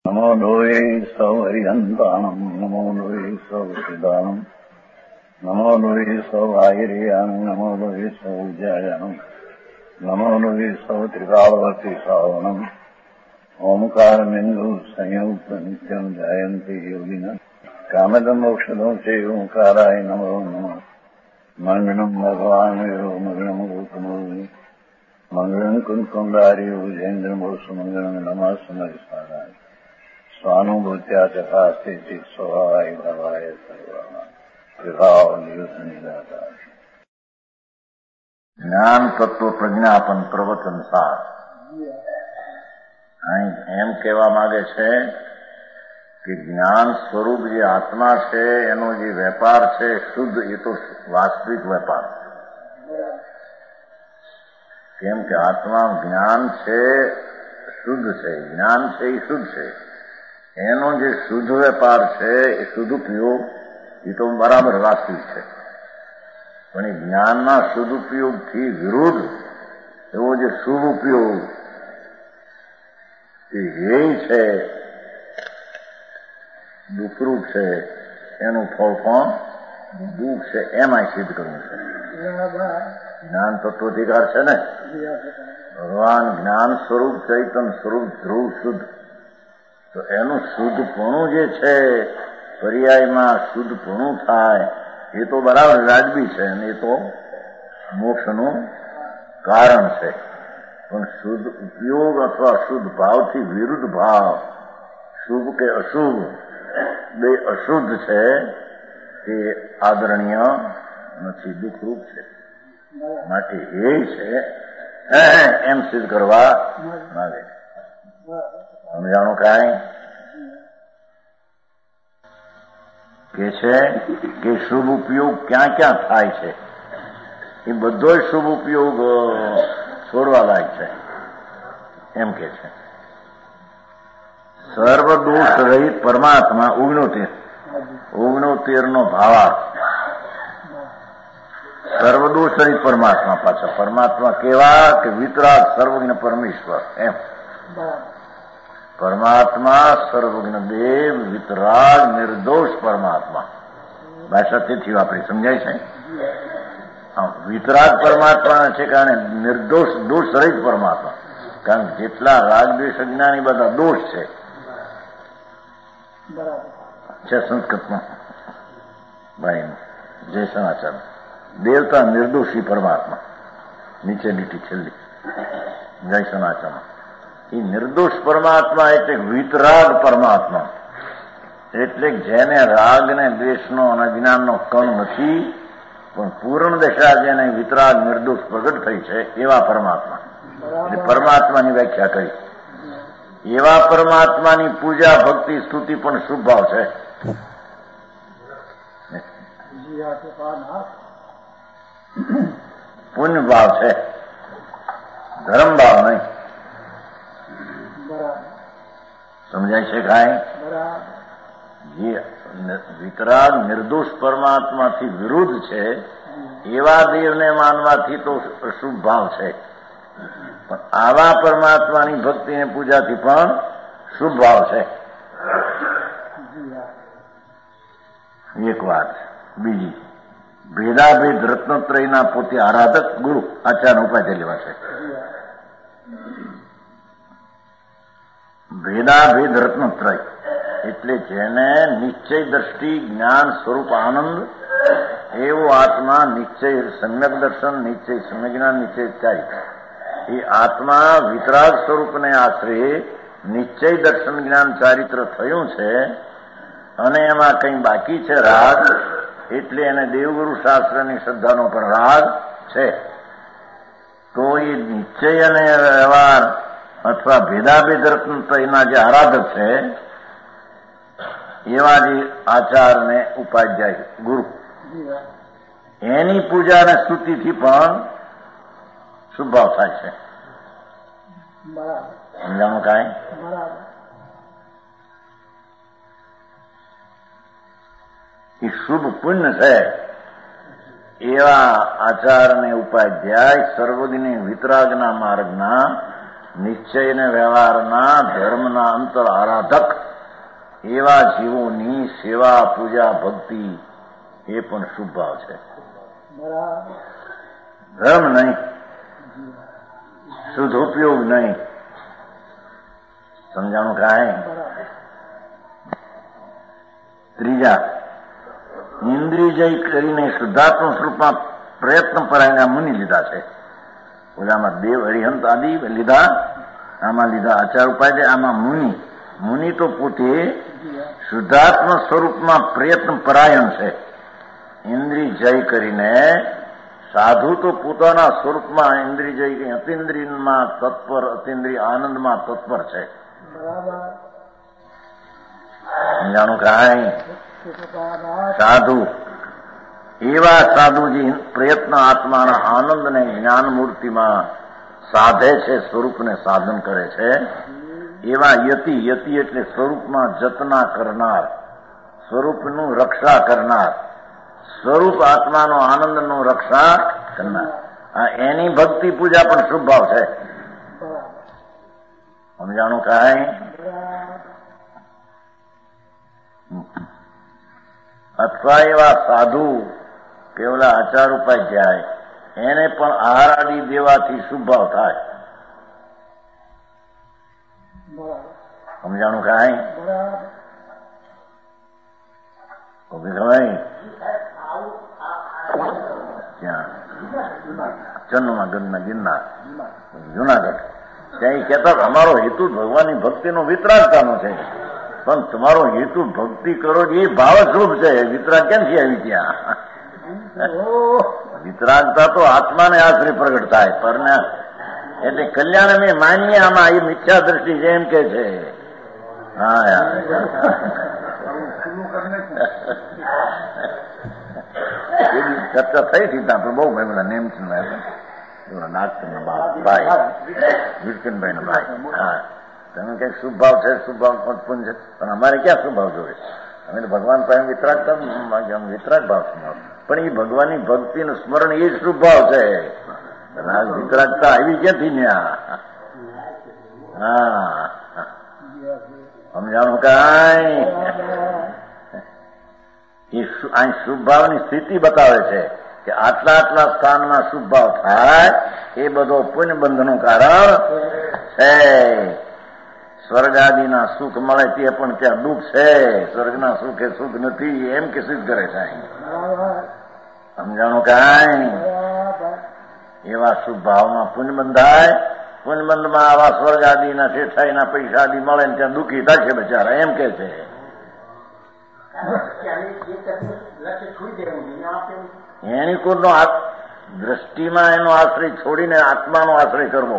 નમો લોહે સૌ હરિહંતાણમ નમો લોહે સૌ સિદાનમ નમો લોહે સૌ આયર્યાણમ નમો લોહે સૌ જયાણમ નમો લોહે સૌ ત્રિકાળવતી સાવણમ ઓમકાર બિંદુ સંયુક્ત નિત્યમ જયંતિ યોગિના કામદમ ઔષધો છે ઓંકારાય નમો નમઃ મંગળમ ભગવાન વીરો મંગળમ ગૌતમો મંગળમ કુંકુંડાર્યો જૈન્દ્રમો સુમંગળમ નમઃ સમરિસારાય સ્વાનુભૂત્યા ચકાસ્તે ચિત સ્વભાવાય ભવાય સર્વમાં વિભાવ નિયુદ્ધ નિરાકાર જ્ઞાન તત્વ પ્રજ્ઞાપન પ્રવચન સાર અહીં એમ કહેવા માંગે છે કે જ્ઞાન સ્વરૂપ જે આત્મા છે એનો જે વેપાર છે શુદ્ધ, એ તો વાસ્તવિક વેપાર. કેમ કે આત્મા જ્ઞાન છે શુદ્ધ છે, જ્ઞાન છે એ શુદ્ધ છે. એનો જે શુદ્ધ વેપાર છે એ શુદ્ધ ઉપયોગ એ તો બરાબર વાસ્તવિક છે. પણ એ જ્ઞાનના શુદ્ધ ઉપયોગથી વિરુદ્ધ એવો જે શુભ ઉપયોગ એ ધ્યેય છે, દુઃખરૂપ છે, એનું ફળ પણ દુઃખ છે, એમાં સિદ્ધ કરવું છે. જ્ઞાન તત્વધિકાર છે ને, ભગવાન જ્ઞાન સ્વરૂપ, ચૈતન્ય સ્વરૂપ, ધ્રુવ શુદ્ધ, તો એનું શુદ્ધપણું જે છે, પર્યાયમાં શુદ્ધપણું થાય એ તો બરાબર વાજબી છે અને એ તો મોક્ષનું કારણ છે. પણ શુદ્ધ ઉપયોગ અથવા શુદ્ધ ભાવથી વિરુદ્ધ ભાવ, શુભ કે અશુભ બે અશુદ્ધ છે, એ આદરણીય નથી, દુઃખરૂપ છે. માટે એ છે એમ સિદ્ધ કરવા માંગે. સમજાણું કાંઈ? કે છે કે શુભ ઉપયોગ ક્યાં ક્યાં થાય છે, એ બધો શુભ ઉપયોગ છોડવા લાયક છે એમ કે છે. સર્વદોષ રહિત પરમાત્મા 69 નો ભાવાર્થ. સર્વદોષ રહિત પરમાત્મા, પાછા પરમાત્મા કેવા કે વિતરાગ સર્વજ્ઞ પરમેશ્વર એમ. પરમાત્મા સર્વજ્ઞ દેવ, વિતરાગ નિર્દોષ પરમાત્મા. ભાષા તેથી વાપરી, સમજાય છે? વિતરાગ પરમાત્મા છે કારણ નિર્દોષ દોષ રહિત પરમાત્મા. કારણ કે જેટલા રાગ દ્વેષ અજ્ઞાની બધા દોષ છે સંસ્કૃતમાં. ભાઈ જય સમાચાર. દેવતા નિર્દોષી પરમાત્મા, નીચે લીટી છેલ્લી જય સમાચારમાં. એ નિર્દોષ પરમાત્મા એટલે વિતરાગ પરમાત્મા, એટલે જેને રાગ ને દ્વેષનો અને અજ્ઞાનનો કણ નથી, પણ પૂર્ણ દશા જેને વિતરાગ નિર્દોષ પ્રગટ થઈ છે એવા પરમાત્મા. એટલે પરમાત્માની વ્યાખ્યા કરી. એવા પરમાત્માની પૂજા, ભક્તિ, સ્તુતિ પણ શુભ ભાવ છે. પુણ્ય ભાવ છે, ધર્મ ભાવ નહીં. સમજાય છે કાંઈ? જે વિતરાગ નિર્દોષ પરમાત્માથી વિરુદ્ધ છે એવા દેવને માનવાથી તો અશુભ ભાવ છે, પણ આવા પરમાત્માની ભક્તિને પૂજાથી પણ શુભ ભાવ છે. એક વાત. બીજી, ભેદાભેદ રત્નત્રયના પોતે આરાધક ગુરુ આચાર્ય ઉપાધ્યાય લેવા છે. ભેદાભેદ રત્નત્રય એટલે જેને નિશ્ચય દ્રષ્ટિ, જ્ઞાન સ્વરૂપ આનંદ એવો આત્મા, નિશ્ચય સમ્યક દર્શન, નિશ્ચય સમ્યક જ્ઞાન, નિશ્ચય ચારિત્ર. એ આત્મા વિતરાગ સ્વરૂપને આશરે નિશ્ચય દર્શન જ્ઞાન ચારિત્ર થયું છે અને એમાં કંઈ બાકી છે રાગ, એટલે એને દેવગુરુ શાસ્ત્રની શ્રદ્ધાનો પણ રાગ છે. તો એ નિશ્ચય અને વ્યવહાર અથવા ભેદાભેદ રત્નત્રયના જે આરાધક છે એવા જે આચાર્યને ઉપાધ્યાય ગુરુ, એની પૂજા અને સ્તુતિથી પણ શુભ ભાવ થાય છે. સમજાણું કાંઈ? એ શુભ પુણ્ય છે એવા આચાર્યને ઉપાધ્યાય સર્વજ્ઞ વિતરાગના માર્ગના નિશ્ચય અને વ્યવહારના ધર્મના અંતર આરાધક એવા જીવોની સેવા પૂજા ભક્તિ એ પણ શુભ ભાવ છે. ધર્મ નહીં, શુદ્ધ ઉપયોગ નહીં. સમજાણું કાંઈ? ત્રીજા, ઇન્દ્રિય જય કરીને શુદ્ધાત્મ સ્વરૂપમાં પ્રયત્ન પરાયણા મુનિ લીધા છે. ઓલામાં દેવ હરિહંત આદિ લીધા, આમાં લીધા આચાર ઉપાય, આમાં મુનિ તો પોતે શુદ્ધાત્મ સ્વરૂપમાં પ્રયત્ન પરાયણ છે. ઇન્દ્રિય જય કરીને સાધુ તો પોતાના સ્વરૂપમાં ઇન્દ્રિય જય અતિન્દ્રિયમાં તત્પર, અતિન્દ્રિય આનંદમાં તત્પર છે. જાણું કાંઈ? સાધુ એવા સાધુજી પ્રયત્ન આત્માના આનંદને જ્ઞાન મૂર્તિમાં સાધે છે, સ્વરૂપને સાધન કરે છે. એવા યતિ એટલે સ્વરૂપમાં જતના કરનાર, સ્વરૂપનું રક્ષા કરનાર, સ્વરૂપ આત્માનો આનંદનો રક્ષા કરનાર, એની ભક્તિ પૂજા પણ શુભ ભાવ છે. સમજાણું કાંઈ? અથવા એવા સાધુ કેવલા આચાર ઉપાય જાય, એને પણ આહાર આદિ દેવાથી શુભ ભાવ થાય. સમજાણું કાંઈ? ત્યાં ચન્નુમાં ગંજના ગિરનાર જુનાગઢ, ત્યાં એ કહેતા અમારો હેતુ ભગવાનની ભક્તિનો વિતરાગતાનો છે, પણ તમારો હેતુ ભક્તિ કરો એ ભાવ શુભ છે. વિતરાગ ક્યાંથી આવી? ત્યાં વિતરાગતા તો આત્માને આશ્રય પ્રગટ થાય. પરને એટલે કલ્યાણ અમે માનીએ, આમાં એ મિથ્યા દ્રષ્ટિ છે એમ કે છે. હા યાર, ચર્ચા થઈ હતી ત્યાં પણ બહુ ભાઈ નેમચંદ નાગચંદ ભાઈ વિરકનભાઈ ના ભાઈ. હા, તમે કઈક શુભ ભાવ છે, શુભ ભાવ પદપૂન છે, પણ અમારે ક્યાં શુભ ભાવ જોઈએ? અમે તો ભગવાન પાસે વિતરાગતા વિતરાગ ભાવ છે, પણ એ ભગવાનની ભક્તિનું સ્મરણ એ જ શુભ ભાવ છે. વિતરાગતા આવી ક્યાંથી ન્યા? હા, સમજાણું કાંઈ? એ શુભ ભાવની સ્થિતિ બતાવે છે કે આટલા આટલા સ્થાનમાં શુભ ભાવ થાય એ બધો પુણ્ય બંધનું કારણ છે. સ્વર્ગ આદિના સુખ મળે તે પણ ત્યાં દુઃખ છે. સ્વર્ગના સુખ એ સુખ નથી એમ કે સિદ્ધ કરે છે. સમજાણું કાંઈ? એવા શુભ ભાવમાં પુણ્ય બંધાય. પુણ્ય બંધમાં આવા સ્વર્ગ આદિના શેઠાઈના પૈસા આદિ મળે ને ત્યાં દુઃખી થશે બચારા એમ કે છે. એની કોઈનો દ્રષ્ટિમાં એનો આશ્રય છોડીને આત્માનો આશ્રય કરવો.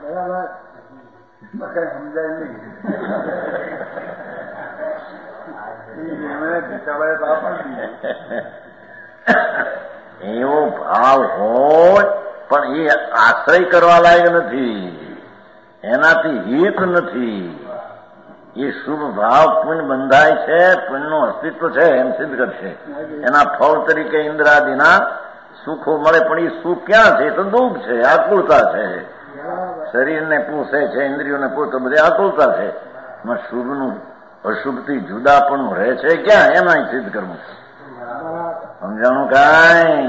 એવો ભાવ હોય પણ એ આશ્રય કરવા લાયક નથી, એનાથી હિત નથી. એ શુભ ભાવ પુણ્ય બંધાય છે, પુણ્યનું અસ્તિત્વ છે એમ સિદ્ધ કરશે. એના ફળ તરીકે ઇન્દ્રાદિના સુખો મળે, પણ એ સુખ ક્યાં છે? તો દુઃખ છે, આકુળતા છે. શરીરને પૂછે છે, ઇન્દ્રિયોને પૂછે, બધી આકુળતા છે. એમાં શુભનું અશુભથી જુદાપણું રહે છે ક્યાં? એમાં સિદ્ધ કરવું. સમજાણું કાંઈ?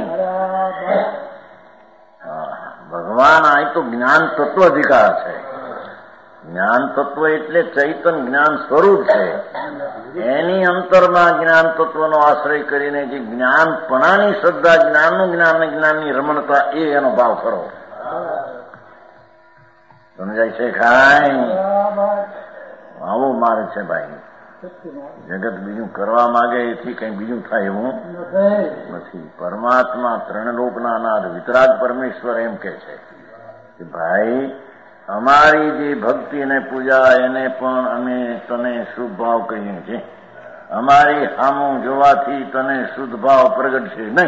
ભગવાન આ તો જ્ઞાન તત્વ અધિકાર છે. જ્ઞાન તત્વ એટલે ચૈતન જ્ઞાન સ્વરૂપ છે. એની અંતરમાં જ્ઞાન તત્વનો આશ્રય કરીને જે જ્ઞાનપણાની શ્રદ્ધા, જ્ઞાનનું જ્ઞાન ને જ્ઞાનની રમણતા, એ એનો ભાવ કરો. સમજાય છે કાંઈ? આવો માર્ગ છે ભાઈ. જગત બીજું કરવા માંગે એથી કઈ બીજું થાય એવું નથી. પરમાત્મા ત્રણ લોકના નાથ વિતરાગ પરમેશ્વર એમ કે છે કે ભાઈ અમારી જે ભક્તિ અને પૂજા એને પણ અમે તને શુભ ભાવ કહીએ છીએ. અમારી સામું જોવાથી તને શુદ્ધ ભાવ પ્રગટશે નહીં.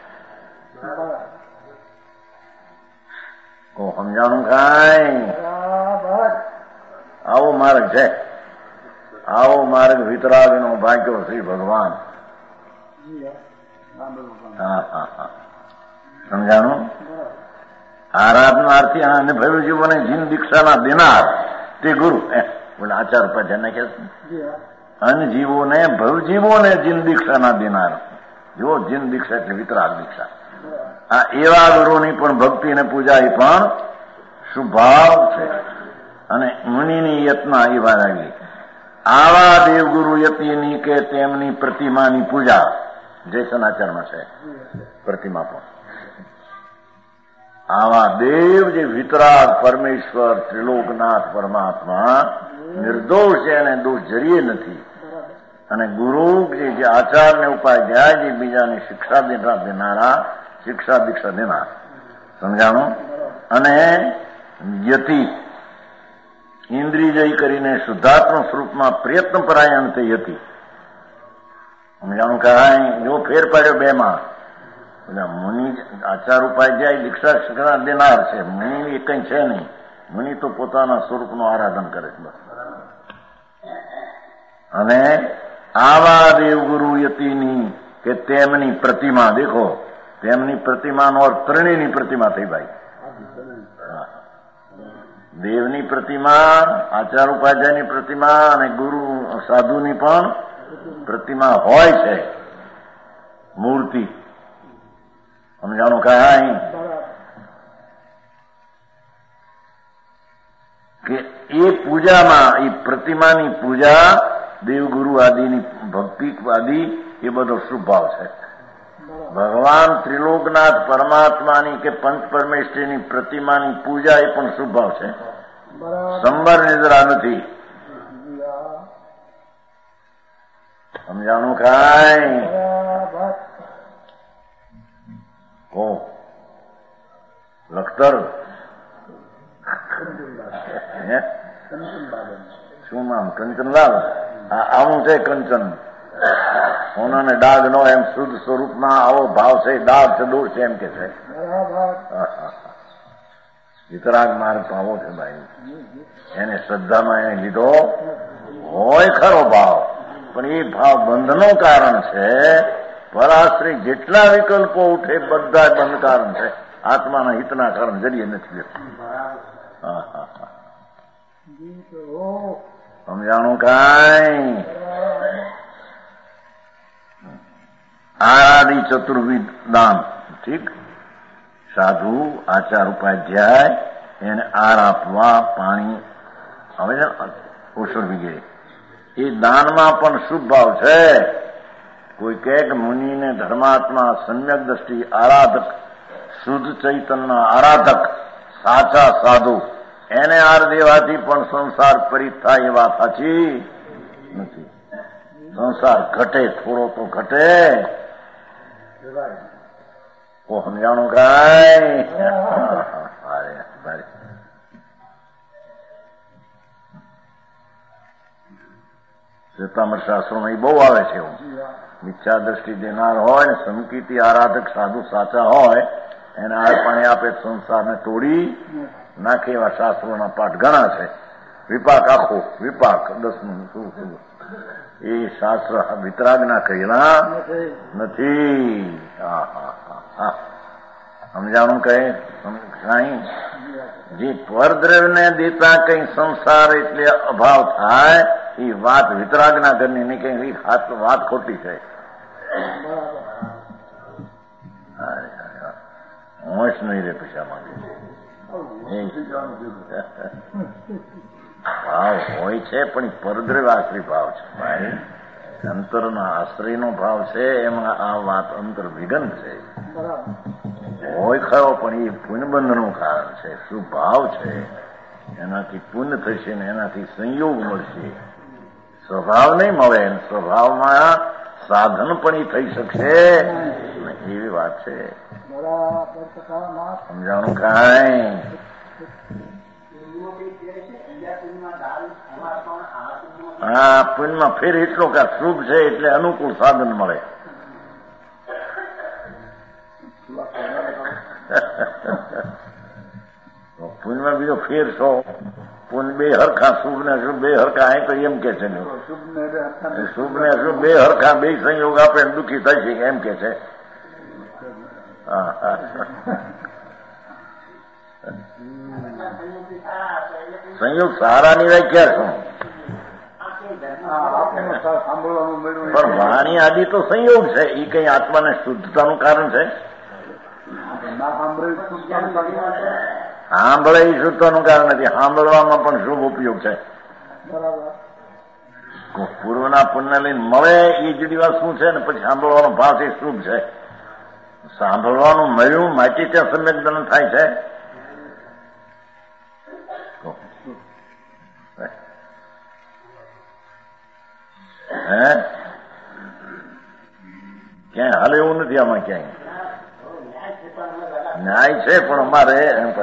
સમજાણું કાંઈ? આવો માર્ગ છે. આવો માર્ગ વિતરાગનો ભાગ્યો શ્રી ભગવાન. હા હા હા, સમજાણું? આરાધનાર્થી અને ભવજીવોને જીન દીક્ષાના દેનાર તે ગુરુ બોલે આચાર ઉપાધ્યાય કહે છે અનજીવોને ભવજીવોને જીન દીક્ષાના દેનાર. જો જીન દીક્ષા એટલે વિતરાગ દીક્ષા. આ એવા ગુરુની પણ ભક્તિ અને પૂજા એ પણ શુભાવ છે. અને મુનિની યત્ના એ વાત આવી. આવા દેવગુરુ યતિની કે તેમની પ્રતિમાની પૂજા જયસનાચારમાં છે. પ્રતિમા પણ આવા દેવ જે વિતરાગ પરમેશ્વર ત્રિલોકનાથ પરમાત્મા નિર્દોષ છે અને દોષ જરીએ નથી. અને ગુરુ જે આચાર ને ઉપાધ્યાય જે બીજાની શિક્ષા દેનારા શિક્ષા દીક્ષા દેનાર સમજાણું. અને યતિ ઇન્દ્રિય કરીને શુદ્ધાત્મ સ્વરૂપમાં પ્રયત્ન પરાયણ તે યતિ સમજાણું. કાંઈ જો ફેર પાડ્યો બે માં મુનિ આચાર ઉપાધ્યાય દીક્ષા શિક્ષા દેનાર છે. મુનિ એ કઈ છે નહીં. મુનિ તો પોતાના સ્વરૂપનું આરાધન કરે છે બસ. અને આવા દેવગુરુ યતિની કે તેમની પ્રતિમા દેખો તેમની પ્રતિમાનો અર્થ ત્રણેયની પ્રતિમા થઈ ભાઈ. દેવની પ્રતિમા આચાર ઉપાધ્યાયની પ્રતિમા અને ગુરુ સાધુની પણ પ્રતિમા હોય છે મૂર્તિ સમજાણું. કાંઈ કે એ પૂજામાં એ પ્રતિમાની પૂજા દેવગુરુ આદિની ભક્તિ આદિ એ બધો શુભ ભાવ છે. ભગવાન ત્રિલોકનાથ પરમાત્માની કે પંચ પરમેશ્વરીની પ્રતિમાની પૂજા એ પણ શુભ ભાવ છે. સંબર નિદ્રા નથી સમજાણું. કાંઈ હો લખતર શું નામ કંચનલાલ આવું છે. કંચન સોનાને ડાઘ નો એમ શુદ્ધ સ્વરૂપમાં આવો ભાવ છે. ડાઘ છે દોષ છે એમ કે છે. વિતરાગ માર્ગ આવો છે ભાઈ. એને શ્રદ્ધામાં એને લીધો હોય ખરો ભાવ પણ એ ભાવ બંધનો કારણ છે. પરાશ્રી જેટલા વિકલ્પો ઉઠે બધા બંધ કારણ છે. આત્માના હિતના કારણ જરીએ નથી. સમજાણું. કાંઈ આદિ ચતુર્વિધ દાન ઠીક. સાધુ આચાર ઉપાધ્યાય એને આર આપવા પાણી આવે છે ઔષધ વગેરે એ દાનમાં પણ શુભ ભાવ છે. કોઈ કહે કે મુનિને ધર્માત્મા સમ્યક દ્રષ્ટિ આરાધક શુદ્ધ ચૈતનના આરાધક સાચા સાધુ એને આર દેવાથી પણ સંસાર પરિત થાય એ વાત સાચી નથી. સંસાર ઘટે થોડો તો ઘટે. સમજાણું. કાંઈ શ્વેતાંબર શાસ્ત્રોમાં એ બહુ આવે છે. એવું મિથ્યા દ્રષ્ટિ દેનાર હોય ને સંકિતિ આરાધક સાધુ સાચા હોય એને આ પાણી આપે સંસારને તોડી નાખે એવા શાસ્ત્રોના પાઠ ઘણા છે. વિપાક આખો વિપાક 10 એ શાસ્ત્ર વિતરાગના કહેલા નથી. સમજાણું. કહે કઈ જે પરદ્રવ્યને દેતા કઈ સંસાર એટલે અભાવ થાય એ વાત વિતરાગના ઘરની નહીં. કઈ વાત ખોટી છે. હોશ નહીં રે પૈસા માંગે ભાવ હોય છે પણ પરદ્રવ્ય આશ્રય ભાવ છે ભાઈ. અંતરના આશ્રયનો ભાવ છે એમાં આ વાત અંતર વિઘન છે. હોય ખરો પણ એ પુણ્યબંધનું કારણ છે. શું ભાવ છે એનાથી પુણ્ય થશે ને એનાથી સંયોગ મળશે. સ્વભાવ નહીં મળે. સ્વભાવમાં સાધન પણ એ થઈ શકશે એવી વાત છે. સમજાણું. કાંઈ હા પુણ્યમાં ફેર એટલો કે શુભ છે એટલે અનુકૂળ સાધન મળે. પુણ્યમાં બીજો ફેર છો. પુણ્ય બે હરખા શુભ ને શુભ બે હરખા અહીં તો એમ કે છે શુભ ને શુભ બે હરખા બે સંયોગ આપે દુઃખી થશે એમ કે છે. સંયોગ સહારાની વ્યાખ્યા શું? પણ વાણી આદિ તો સંયોગ છે. એ કઈ આત્માને શુદ્ધતાનું કારણ છે? સાંભળે એ શુદ્ધતાનું કારણ નથી. સાંભળવામાં પણ શુભ ઉપયોગ છે. પૂર્વના પુણ્ય લઈને મળે એ જુદી વાત શું છે, ને પછી સાંભળવાનો ભાવ એ શુભ છે. સાંભળવાનું મળ્યું માટે ત્યાં સમ્યક દમન થાય છે. હે ક્યાંય હાલ એવું નથી. આમાં ક્યાંય ન્યાય છે, પણ અમારે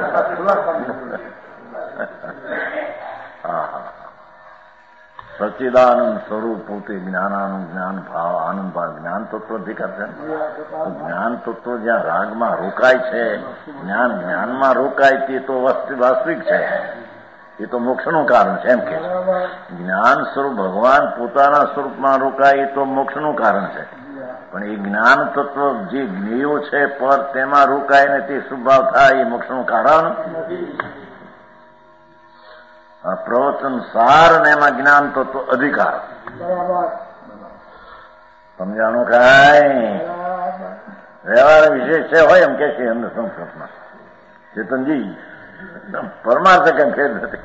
સચ્ચિદાનંદ સ્વરૂપ પોતે જ્ઞાનાનું જ્ઞાન ભાવ આનંદ ભાવ જ્ઞાન તત્વ અધિકાર છે. જ્ઞાન તત્વ જ્યાં રાગમાં રોકાય છે, જ્ઞાનમાં રોકાય તે તો વાસ્તવિક છે. એ તો મોક્ષનું કારણ છે. એમ કે જ્ઞાન સ્વરૂપ ભગવાન પોતાના સ્વરૂપમાં રોકાય એ તો મોક્ષનું કારણ છે. પણ એ જ્ઞાન તત્વ જે જ્ઞેયો છે પર તેમાં રોકાય ને તે સ્વભાવ થાય એ મોક્ષનું કારણ. પ્રવચન સાર ને એમાં જ્ઞાન તત્વ અધિકાર. સમજાણું કાંઈ? વ્યવહાર વિશેષ છે હોય એમ કે છે અંદર સંસ્કૃતમાં. ચેતનજી પરમાર્થ કેમ ફેર નથી?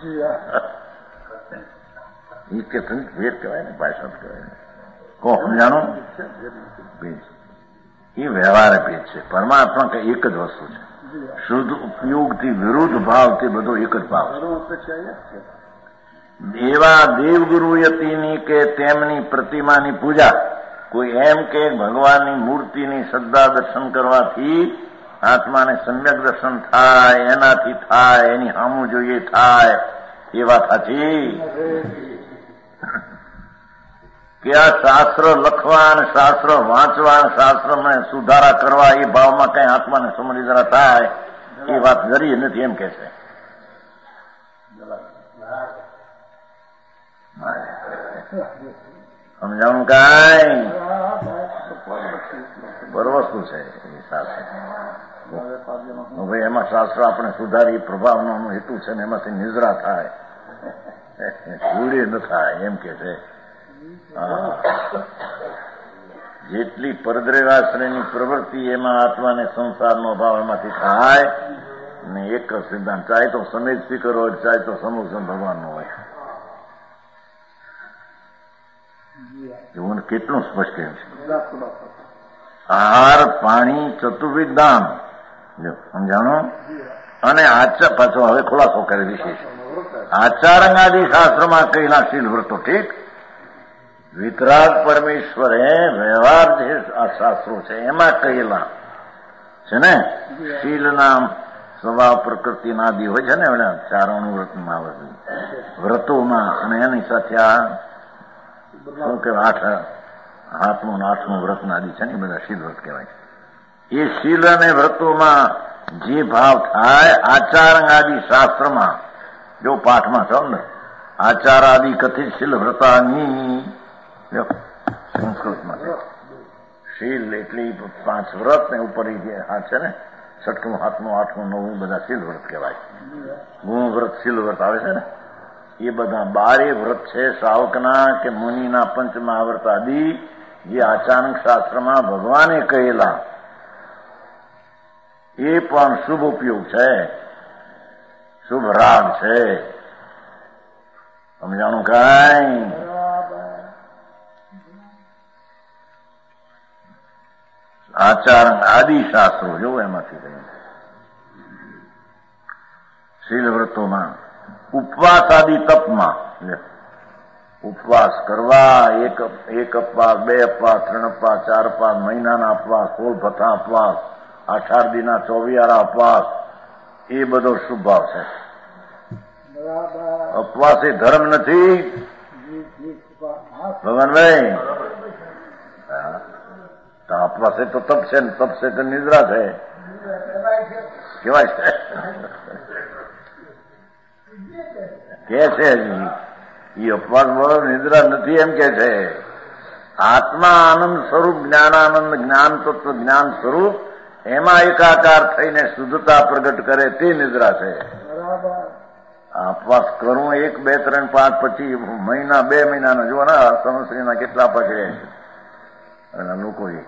એ ચેતન ભેદ કહેવાય ને, ભાષા કહેવાય ને. કો સમજાણો? એ વ્યવહાર ભેદ છે. પરમાત્મા કે એક જ વસ્તુ છે. શુદ્ધ ઉપયોગથી વિરુદ્ધ ભાવ તે બધો એક જ ભાવ છે. એવા દેવગુરુ યતિની કે તેમની પ્રતિમાની પૂજા, કોઈ એમ કે ભગવાનની મૂર્તિની શ્રદ્ધા દર્શન કરવાથી આત્માને સમ્યક દર્શન થાય, એનાથી થાય, એની સામું જોઈએ થાય, એ વાત સાચી? કે આ શાસ્ત્ર લખવા અને શાસ્ત્ર વાંચવા અને શાસ્ત્રમાં સુધારા કરવા એ ભાવમાં કઈ આત્માને સમજરા થાય એ વાત જરી નથી. એમ કે છે સમજાણું કાંઈ? બરવસ્તુ છે એ શાસ્ત્ર. ભાઈ એમાં શાસ્ત્ર આપણે સુધારી પ્રભાવનો હેતુ છે ને એમાંથી નિજરા થાય, ઉડે ન થાય. એમ કે છે જેટલી પરદ્રેવાશ્રયની પ્રવૃત્તિ એમાં આત્માને સંસારનો ભાવ એમાંથી થાય ને એક જ સિદ્ધાંત, ચાહે તો સમેજ સ્પીકર હોય, ચાહે તો સમૂહ ભગવાનનો હોય. એવું કેટલું સ્પષ્ટ કહ્યું છે. આહાર પાણી ચતુર્વિધ દાન, સમજાણો? અને આચાર, પાછો હવે ખુલાસો કરે વિશેષ આચારંગાદિ શાસ્ત્રમાં કહેલા શીલ વ્રતો, ઠીક. વિતરાગ પરમેશ્વરે વ્યવહાર જે આ શાસ્ત્રો છે એમાં કહેલા છે ને શીલના સ્વભાવ પ્રકૃતિના આદિ હોય છે ને ચારણ વ્રતમાં વ્રતોમાં, અને એની સાથે આ શું કહેવાય હાથમું આઠમું વ્રતના આદિ છે ને એ બધા શીલ વ્રત કહેવાય. એ શીલ અને વ્રતોમાં જે ભાવ થાય આચારંગ આદિ શાસ્ત્રમાં, જો પાઠમાં છો ને આચાર આદિ કથિત શીલ વ્રતાની સંસ્કૃતમાં છે. શીલ એટલે 5 વ્રત ને ઉપર જે હાથ છે ને 6મું 7મું 8મું 9મું બધા શીલ વ્રત કહેવાય. ગુણ વ્રત શીલ વ્રત આવે છે ને એ બધા 12 વ્રત છે શ્રાવકના કે મુનિના પંચમહાવ્રત આદિ જે આચારંગ શાસ્ત્રમાં ભગવાને કહેલા એ પણ શુભ ઉપયોગ છે, શુભ રાગ છે. સમજાણું કાંઈ? આચાર આદિ શાસ્ત્રો જોવો એમાંથી કહ્યું. શીલ વ્રતોમાં ઉપવાસ આદિ તપમાં ઉપવાસ કરવા, એક અપવાસ, 2 અપવાસ, 3 અપવાસ, 4 અપવાસ, મહિનાના અપવાસ, 16 ભથ્થા અપવાસ, 18 દિના 24 અપવાસ, એ બધો શુભ ભાવ છે. અપવાસ એ ધર્મ નથી ભગવાનભાઈ. અપવાસ એ તો તપ છે ને, તપ છે તો નિદ્રા છે કેવાય છે કે છે એ અપવાસ બોલો નિદ્રા નથી એમ કે છે. આત્મા આનંદ સ્વરૂપ જ્ઞાનાનંદ જ્ઞાન તત્વ જ્ઞાન સ્વરૂપ એમાં એકાકાર થઈને શુદ્ધતા પ્રગટ કરે તે નિદ્રા છે. ઉપવાસ કરું 1, 2, 3, 5 પછી મહિના 2 મહિનાના જો ને સંવત્સરીના કેટલા પકડ્યા છે અને લોકોએ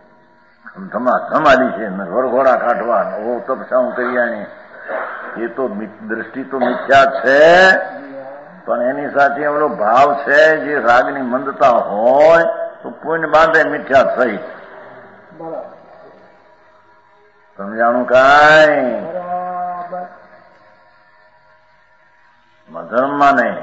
ધમાલી છે વરઘોડા કાઢવા તપસાઉં કર્યા એ તો દ્રષ્ટિ તો મિથ્યા છે, પણ એની સાથે એવડો ભાવ છે જે રાગની મંદતા હોય તો પુણ્ય બાંધે મિથ્યા સહિત. સમજાણું કાંઈ? ધર્મમાં નહીં.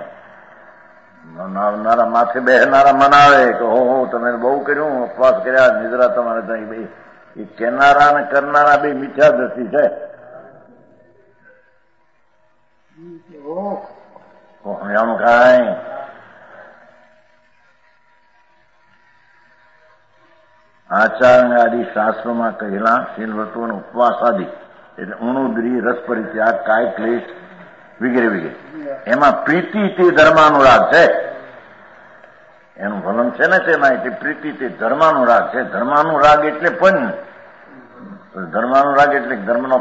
નારા માથે બેહનારા મનાવે કે હો તમે બહુ કર્યું, ઉપવાસ કર્યા, નિદ્રા તમારે ત્યાં. એ કેનારા અને કરનારા બે મિથ્યા દ્રષ્ટિ છે. સમજાણું કાંઈ? આચાર્ય આદિ શાસ્ત્રોમાં કહેલા શીલવ્રતો અને ઉપવાસ આદિ એટલે ઉણુદ્રી, રસ પરિત્યાગ, કાય ક્લેશ વગેરે વગેરે એમાં પ્રીતિ તે ધર્માનુરાગ છે. એનું ફલન છે ને તેમાં એટલે પ્રીતિ તે ધર્માનુરાગ છે. ધર્માનુરાગ એટલે પણ ધર્માનુરાગ એટલે ધર્મનો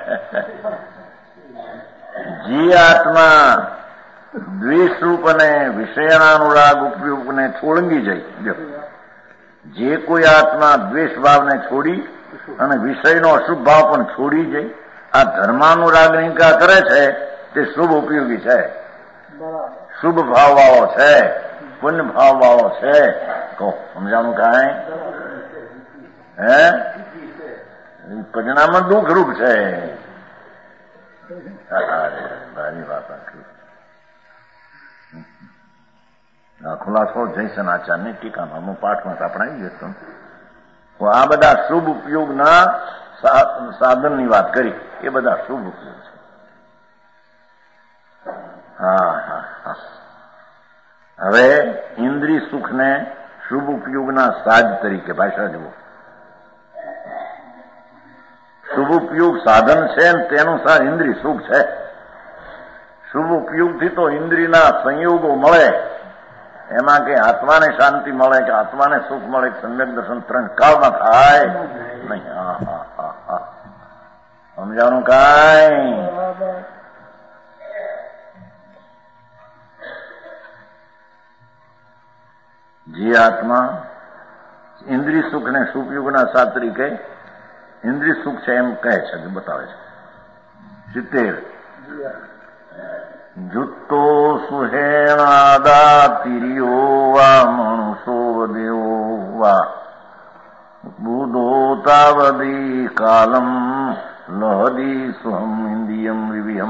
જે આત્મા દ્વેષરૂપ અને વિષયાનુરાગ ઉપયોગને છોડંગી જાય, જે કોઈ આત્મા દ્વેષ ભાવને છોડી અને વિષયનો અશુભ ભાવ પણ છોડી જાય, આ ધર્માનુરાગ નિકા કરે છે તે શુભ ઉપયોગી છે, શુભ ભાવ વાળો છે, પુણ્ય ભાવ વાળો છે. કહો સમજાણું કાંઈ? હે પરિણામ દુઃખરૂપ છે. સારી વાત આખી ખુલાસો જયસન આચાર્યની ટીકામાં હું પાઠમાં આપણે આવી જતો. આ બધા શુભ ઉપયોગના સાધનની વાત કરી, એ બધા શુભ ઉપયોગ છે. હવે ઇન્દ્રિય સુખને શુભ ઉપયોગના સાજ તરીકે ભાષા જુઓ. શુભ ઉપયોગ સાધન છે ને તેનું સાર ઇન્દ્રિય સુખ છે. શુભ ઉપયોગથી તો ઇન્દ્રિયના સંયોગો મળે, એમાં કે આત્માને શાંતિ મળે કે આત્માને સુખ મળે, સમ્યક દર્શન 3 કાળમાં થાય નહીં. સમજાણું કાંઈ? જે આત્મા ઇન્દ્રિય સુખ ને શુભયોગના સાત તરીકે ઇન્દ્રિય સુખ છે એમ કહે છે, બતાવે છે. 70 જુત્તો સુહેણાદા તિર્યો વા મનુષો દેવો વા બુધો તાવદી કાલમ લહદી સ્વહમ ઇન્દ્રિયમ વિવિહમ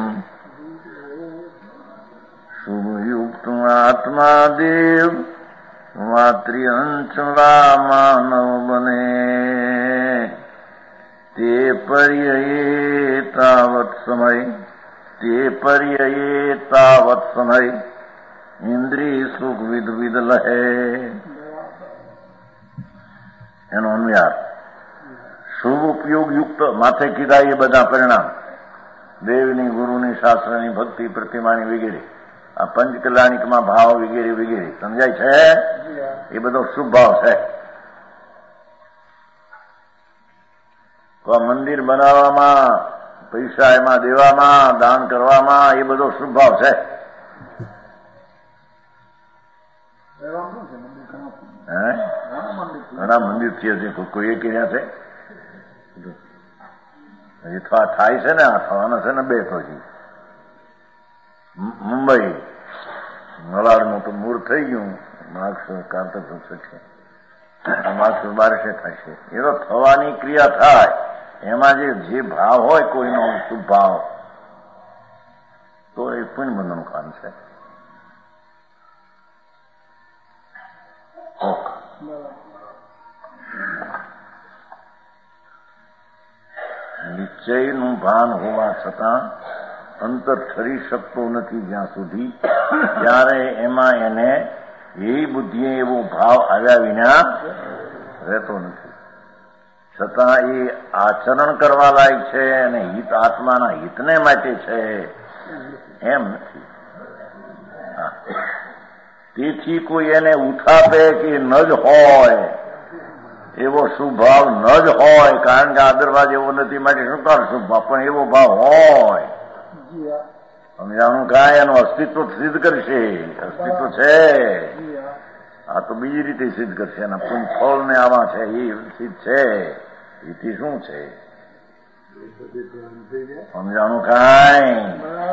શુભયુક્ત આત્મા દેવ માત્રિયંચલા માનવ બને તે પર્યયે તાવત સમય ઇન્દ્રિય સુખ વિધ લહે. એનો અનુયાર શુભ ઉપયોગ યુક્ત માથે કીધા એ બધા પરિણામ દેવની, ગુરુની, શાસ્ત્રની, ભક્તિ, પ્રતિમાની વગેરે, આ પંચકલ્યાણિકમાં ભાવ વગેરે વગેરે સમજાય છે. એ બધો શુભ ભાવ છે. મંદિર બનાવવામાં, પૈસા એમાં દેવામાં, દાન કરવામાં એ બધો શુભ ભાવ છે. ઘણા મંદિર છે, કોઈ એ કર્યા છે, હજી થાય છે ને, આ થવાના છે ને 2 તો હજી. મુંબઈ નલાડનું તો મૂળ થઈ ગયું, માર્ચ કાંતક છે, માર્ચ 12 થાય છે. એ તો થવાની ક્રિયા થાય, એમાં જે ભાવ હોય કોઈનો શુભ ભાવ, તો એ પુણ્ય બંધનું કામ છે. નિશ્ચયનું ભાન હોવા છતાં અંતર ઠરી શકતો નથી જ્યાં સુધી, ત્યારે એમાં એને એ બુદ્ધિએ એવો ભાવ આવ્યા વિના રહેતો નથી. છતાં એ આચરણ કરવા લાયક છે અને હિત આત્માના હિતને માટે છે એમ નથી. તેથી કોઈ એને ઉઠાપે કે ન જ હોય એવો શુભ ભાવ ન જ હોય, કારણ કે આદરવાદ એવો નથી માટે શું કર શુભ ભાવ, પણ એવો ભાવ હોય સમજાણું કાંઈ એનું અસ્તિત્વ સિદ્ધ કરશે. અસ્તિત્વ છે આ તો બીજી રીતે સિદ્ધ કરશે. એના પુણ્ય ફળ ને આમાં છે એ સિદ્ધ છે. એથી શું છે સમજાણું કાંઈ.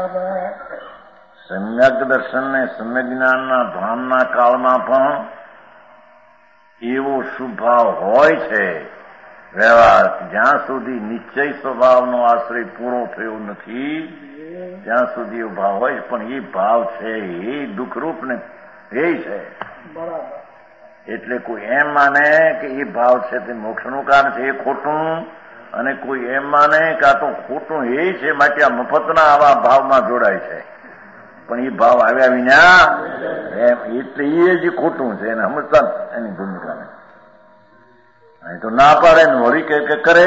સમ્યક દર્શન ને સમ્યક જ્ઞાનના ભાનના કાળમાં પણ એવો શુભાવ હોય છે વ્યવહાર. જ્યાં સુધી નિશ્ચય સ્વભાવનો આશ્રય પૂરો થયો નથી ત્યાં સુધી એવો ભાવ હોય. પણ એ ભાવ છે એ દુઃખરૂપ ને એ છે. એટલે કોઈ એમ માને કે એ ભાવ છે તે મોક્ષનું કારણ છે એ ખોટું, અને કોઈ એમ માને કે આ તો ખોટું એ છે માટે આ મફતના આવા ભાવમાં જોડાય છે. પણ એ ભાવ આવ્યા વિના એમ એટલે એ જ ખોટું છે એને સમજતા એની ભૂમિકાને. અહીં તો ના પાડે ને વળી કે કરે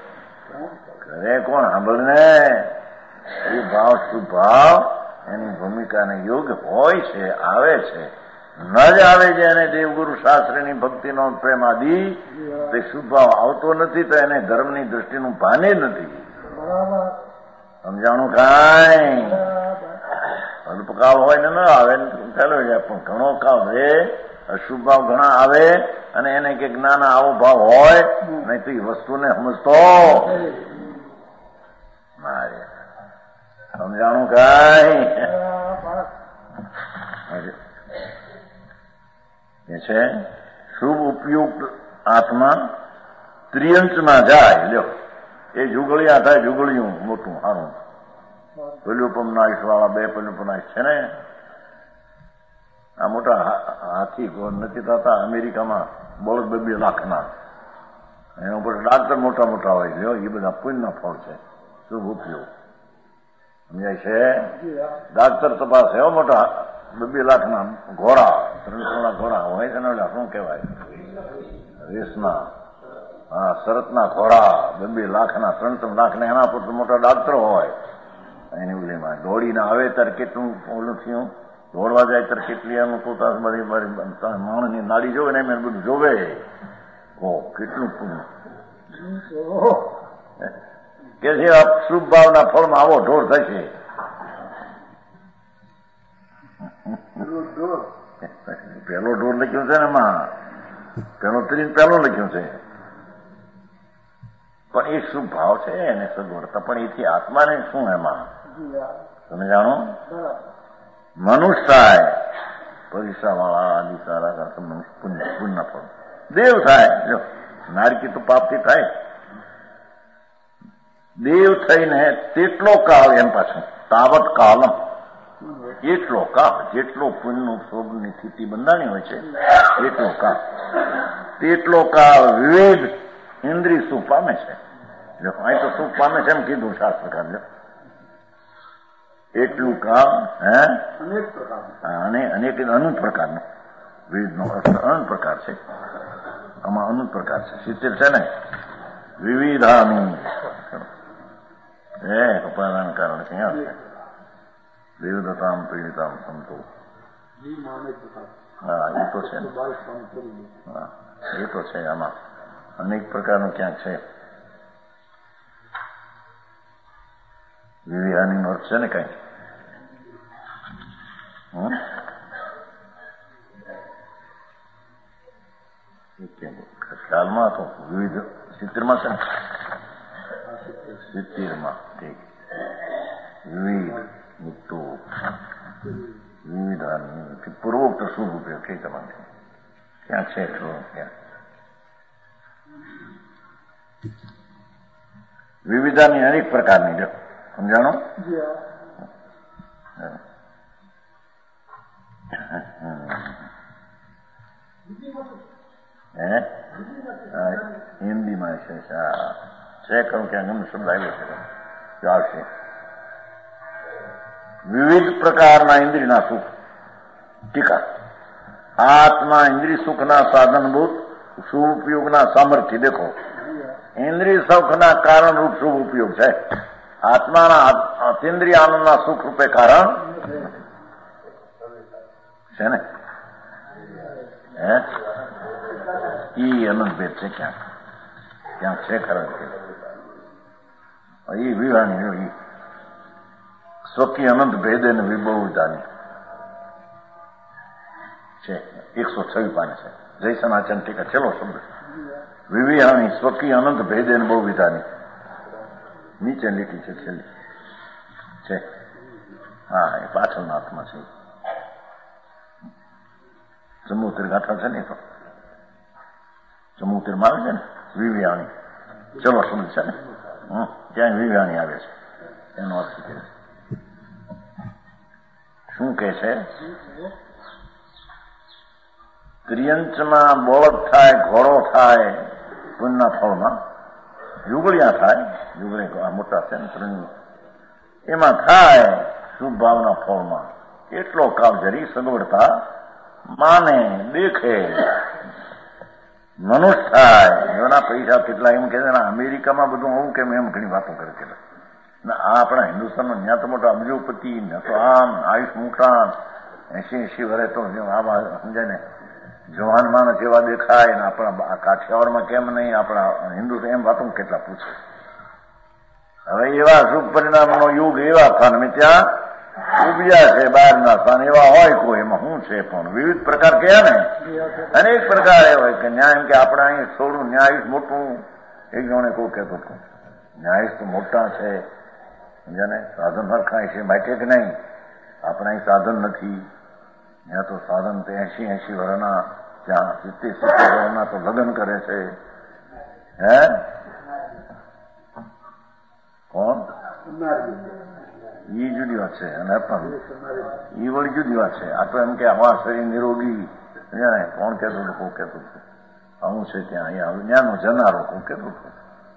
કોણ સાંભળ ને. એ ભાવ સ્વભાવ એની ભૂમિકાને યોગ્ય હોય છે, આવે છે. ન જ આવે છે એને દેવગુરુ શાસ્ત્રીની ભક્તિનો પ્રેમ આદિ તે સ્વભાવ આવતો નથી તો એને ધર્મની દ્રષ્ટિનું ભાને નથી. સમજાણું કાંઈ. અલ્પકાળ હોય ને ન આવે ચાલો જાય, પણ ઘણો કાળ રે અશુભ ભાવ ઘણા આવે અને એને કે જ્ઞાન આવો ભાવ હોય નહીં તો એ વસ્તુને સમજતો મારે. સમજાણું કાંઈ. એ છે શુભ ઉપયોગ આત્મા ત્રિયંચમાં જાય. લ્યો એ જુગળિયા થાય. જુગળિયું મોટું સારું પેલુપમનાશ વાળા બે પેલુપમનાશ છે ને આ મોટા હાથી નથી થતા અમેરિકામાં બળદ 2 લાખના. એના ઉપર ડાક્ટર મોટા મોટા હોય. લ્યો એ બધા પુણ્યના ફળ છે. શુભ ઉપયોગ સમજાય છે. ડાક્ટર તપાસ એવો મોટા 2 લાખના ઘોડા 300 ઘોડા હોય છે ને શું કહેવાય રેસના શરતના ઘોડા 2 લાખના 3 લાખના એના પર મોટા ડાક્ટરો હોય. એની ઉલીમાં દોડીને આવે ત્યારે કેટલું ઓલું થયું, દોડવા જાય ત્યારે કેટલી એનું પોતા બધી માણસની નાડી જોવે ને એમ બધું જોવે. કેટલું પુણ્ય કે છે. શુભ ભાવના ફળમાં આવો ઢોર થશે. પેલો ઢોર લખ્યું છે ને એમાં પેલો ત્રીન પેલો લખ્યું છે. પણ એ શુભ ભાવ છે એને સગવડતા. પણ એથી આત્માને શું એમાં તમે જાણો. મનુષ્ય થાય પરીક્ષા વાળા આદિ સારા પુણ્ય ફળ. દેવ થાય જો નારકી તો પાપથી થાય. દેવ થઈને તેટલો કાળ એમ પાછું તાવત કાલમ એટલો કાળ જેટલો પુણ્યનું શોભની સ્થિતિ બંધાણી હોય છે તેટલો કાળ વિવિધ ઇન્દ્રિય સુખ પામે છે. જો અહીં તો સુખ પામે છે એમ કીધું શાસ્ત્રકાર. જો એટલું કામ અને અનેક અનંત પ્રકારનું વિવિધનો અર્થ અનંત પ્રકાર છે. આમાં અનંત પ્રકાર છે. 70 છે ને વિવિધાની ઉપાદાન કારણ ક્યાં છે. વિવિધતામ પીડિતામ સંતો. હા એ તો છે ને. હા એ તો છે. આમાં અનેક પ્રકારનું ક્યાંક છે. વિવિધાની નો અર્થ છે ને કઈ. ખ્યાલમાં તો વિવિધ 70માં છે ને 70માં ઠીક. વિવિધ મુક્તો વિવિધાની પૂર્વોક્ત શુભ ઉપયોગ કઈ તમારે ક્યાં છે ક્યાં વિવિધાની અનેક પ્રકારની. જો સમજાણો. હિન્દીમાં છે કરું ક્યાં ગમે શબ્દ આવ્યો છે આવશે. વિવિધ પ્રકારના ઇન્દ્રિયના સુખ. ટીકા. આત્મા ઇન્દ્રિય સુખના સાધનભૂત શુભ ઉપયોગના સામર્થ્ય. દેખો ઇન્દ્રિય સુખના કારણ રૂપ શુભ ઉપયોગ છે. આત્માના અતિન્દ્રિય આનંદના સુખ રૂપે કારણ છે ને. ઈ અનંત ભેદ છે. ક્યાંક છે ખરા એ વિવાહની સ્વકી અનંત ભેદે ને વિબહુતાની છે. 106 પાન છે. જય સનાચન ટીકા છેલ્લો શબ્દ. વિવિહાણી સ્વકી અનંત ભેદે ને બહુ વિધાની નીચે લીટી છે છેલ્લી છે. હા, એ પાછળના હાથમાં છે. ચમોતેર ગાથા છે ને, તો ચમોતેર માં આવે છે ને વિવિહાણી ચલો શબ્દ છે ને, ત્યાં વિવિહાણી આવે છે. એનો અર્થ છે શું કે છે? ત્રિયંચમાં બળદ થાય, ઘોડો થાય પુણ્યના ફળમાં, યુગળિયા થાય, યુગળી મોટા છે ને ત્રણ, એમાં થાય શુભ ભાવના ફળમાં એટલો કાળ જરી સગવડતા માને દેખે મનુષ્ય થાય. એના પૈસા કેટલા એમ કે છે ને, અમેરિકામાં બધું આવું કેમ એમ ઘણી વાતો કરે છે. આ આપણા હિન્દુસ્તાનમાં ત્યાં તો મોટા અબજોપતિ, ત્યાં તો આમ આયુષ મોટા 80 વર્ષ તો આમાં સમજાય ને જવાન માણસ એવા દેખાય ને, આપણા કાઠિયાવાડમાં કેમ નહીં, આપણા હિન્દુ એમ વાતો કેટલા પૂછે. હવે એવા શુભ પરિણામનો યુગ એવા સ્થાન ત્યાં ઉભ્યા છે, બહારના સ્થાન એવા હોય કોઈ, એમાં શું છે? પણ વિવિધ પ્રકાર કયા ને, અનેક પ્રકાર એ હોય કે ન્યાય એમ કે આપણે અહીં થોડું ન્યાય મોટું, એક જણે કોઈ કહેતો હતું ન્યાય તો મોટા છે, સમજાને સાધન હરખાય છે માટે કે નહીં, આપણે અહીં સાધન નથી. ત્યાં તો સાધન તો 80 વર્ષના, ત્યાં 70 વર્ષના તો લગ્ન કરે છે. હે કોણ? ઈ જુદી વાત છે. અને ઈ વળી જુદી વાત છે. આ તો એમ કે અમારા શરીર નિરોગી, કોણ કહેતું હતું? કોઈ કહેતું હતું આવું છે ત્યાં, અહીંયા ત્યાંનો જનારો કોઈ કહેતું હતું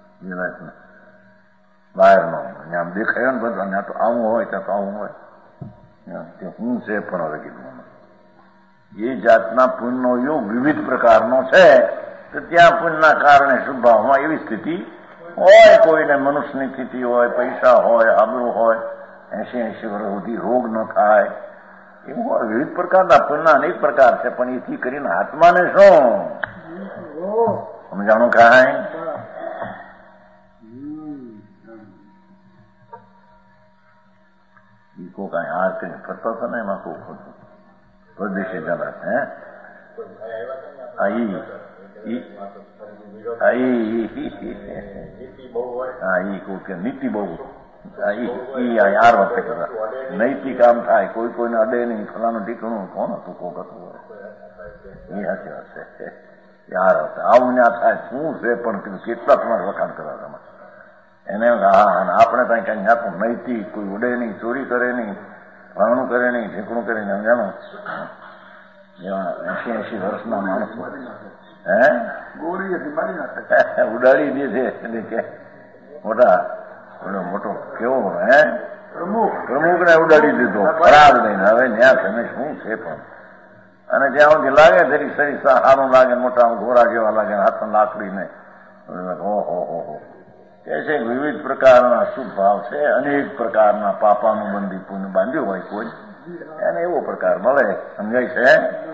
બહારનો, ત્યાં દેખાયો ને બધા, ત્યાં તો આવું હોય, ત્યાં તો આવું હોય. હું છે પણ હવે કીધું એ જાતના પુણ્યનો યુગ વિવિધ પ્રકારનો છે. તો ત્યાં પુણ્યના કારણે શુભભાવમાં એવી સ્થિતિ હોય, કોઈને મનુષ્યની સ્થિતિ હોય, પૈસા હોય, આબરૂ હોય, 80 વર્ષ સુધી રોગ ન થાય, એવું હોય. વિવિધ પ્રકારના પુણ્યના અનેક પ્રકાર છે. પણ એથી કરીને આત્માને શું સમજાણું કાંઈ? કો કાંઈ હાર કરીને ફરતો હતો ને, એમાં કોઈ ખોટું પરદેશી જરા હે નીતિ બહુ યાર વખતે કરતા નૈતિક આમ થાય, કોઈ કોઈને અડે નહીં, ફલાનું ઠીકણું કોણ હતું, કોક હતું. એ હાચી વાત છે યાર હતા. આવું ના થાય શું છે? પણ કેટલા તમારે વખાણ કરવા તમે એને. હા, આપણે ત્યાં કઈ જાતું નૈતિક, કોઈ ઉડે નહીં, ચોરી કરે નહીં, ફલાણું કરે નહીં, ઠીકણું કરે નહીં. જાણો એવા 80 વર્ષના માણસો હે ઉડાડી દે છે. એટલે કે મોટો કેવો હે પ્રમુખ ને ઉડાડી દીધો, ખરાબ નહીં. હવે ન્યા તમે શું છે? પણ અને જ્યાં સુધી લાગે જરી શરીર સારું લાગે, મોટા ઘોડા જેવા લાગે, હાથ લાકડી ને ઓહો કે છે. વિવિધ પ્રકારના શુભ ભાવ છે, અનેક પ્રકારના પાપાનું બંધી પુણ્ય બાંધ્યું હોય કોઈ, એને એવો પ્રકાર મળે. સમજાય છે?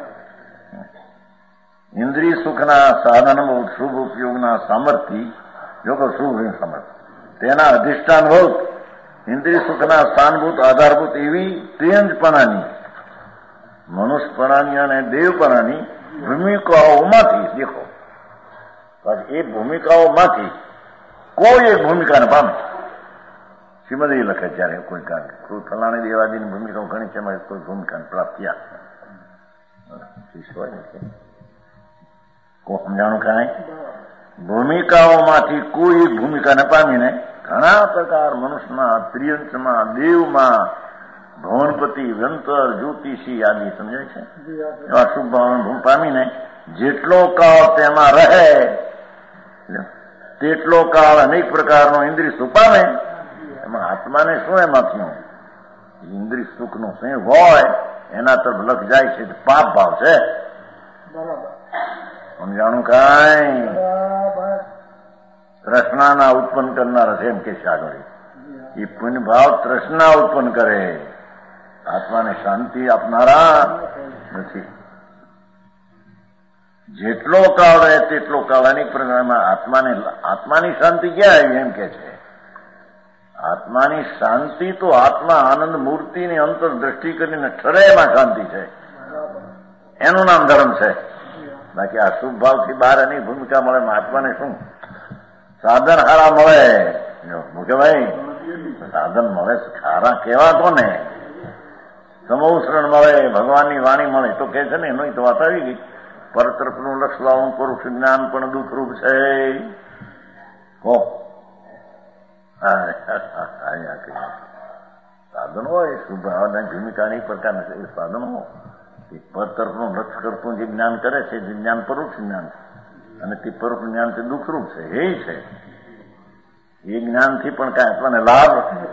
ઇન્દ્રિય સુખના સાધન શુભ ઉપયોગના સામર્થ્ય, જો કે શુભ સામર્થ્ય તેના અધિષ્ઠાનભૂત ઇન્દ્રિય સુખના સ્થાનભૂત આધારભૂત એવી ત્રિયંજપણાની, મનુષ્યપણાની અને દેવપણાની ભૂમિકાઓમાંથી દેખો, એ ભૂમિકાઓમાંથી કોઈ એક ભૂમિકાને પામે. શ્રીમદી લખે ત્યારે કોઈ કારણ ફલાણી દેવાદીની ભૂમિકાઓ ઘણી છે, એમાં કોઈ ભૂમિકાને પ્રાપ્ત થયા સમજાણું કાંઈ? ભૂમિકાઓમાંથી કોઈ એક ભૂમિકાને પામીને ઘણા પ્રકાર મનુષ્યમાં, ત્રિયંશમાં, દેવમાં, ભવનપતિ, વ્યંતર, જ્યોતિષી આદિ સમજાય છે એવા શુભ ભાવના પામીને જેટલો કાળ તેમાં રહે તેટલો કાળ અનેક પ્રકારનો ઇન્દ્રિય સુખ પામે. એમાં આત્માને શું એમાંથી ઇન્દ્રિય સુખનો સ્નેહ હોય એના તરફ લખ જાય છે, પાપ ભાવ છે. સમજાણું કાંઈ? તૃષ્ણાના ઉત્પન્ન કરનારા છે એમ કે છે આગળ. એ પુણ્ય ભાવ તૃષ્ણા ઉત્પન્ન કરે, આત્માને શાંતિ આપનારા નથી. જેટલો કાળ રહે તેટલો કાળ અનેક પ્રકારમાં આત્માની શાંતિ ક્યાં આવી એમ કે છે. આત્માની શાંતિ તો આત્મા આનંદ મૂર્તિની અંતરદ્રષ્ટિ કરીને ઠરે એમાં શાંતિ છે. એનું નામ ધર્મ છે. બાકી આ શુભ ભાવથી બહાર એની ભૂમિકા મળે. આત્માને શું સાધન હારા મળે કે ભાઈ? સાધન મળે ખારા કેવા કોને? સમૌસરણ મળે, ભગવાનની વાણી મળે તો કે છે ને એનો તો વાત આવી ગઈ. પરતરફનું લક્ષ લાવું પરોક્ષ જ્ઞાન પણ દુઃખરૂપ છે. સાધનો હોય શુભ ભાવના ભૂમિકાની પ્રકારના સાધનો. પરતરફનું લક્ષ કરતું જે જ્ઞાન કરે છે જે જ્ઞાન પરોક્ષ જ્ઞાન છે, અને તે પરોક્ષ જ્ઞાન તે દુઃખરૂપ છે. એ છે એ જ્ઞાનથી પણ કાંઈ આપણને લાભ.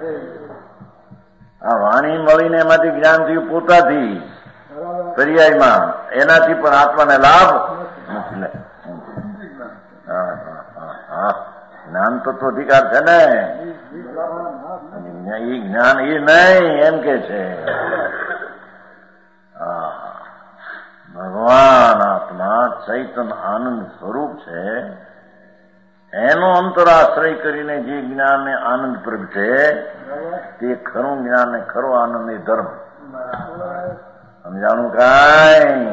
આ વાણી મળીને એમાંથી જ્ઞાન થયું પોતાથી પર્યાયમાં, એનાથી પણ આત્માને લાભ નથી. જ્ઞાન તો અધિકાર છે ને. એ જ્ઞાન એ નહીં એમ કે છે. ભગવાન આત્મા ચૈતન આનંદ સ્વરૂપ છે. એનો અંતરાશ્રય કરીને જે જ્ઞાનને આનંદ પ્રગટે તે ખરું જ્ઞાન ને ખરો આનંદ એ ધર્મ. સમજાણું કાંઈ?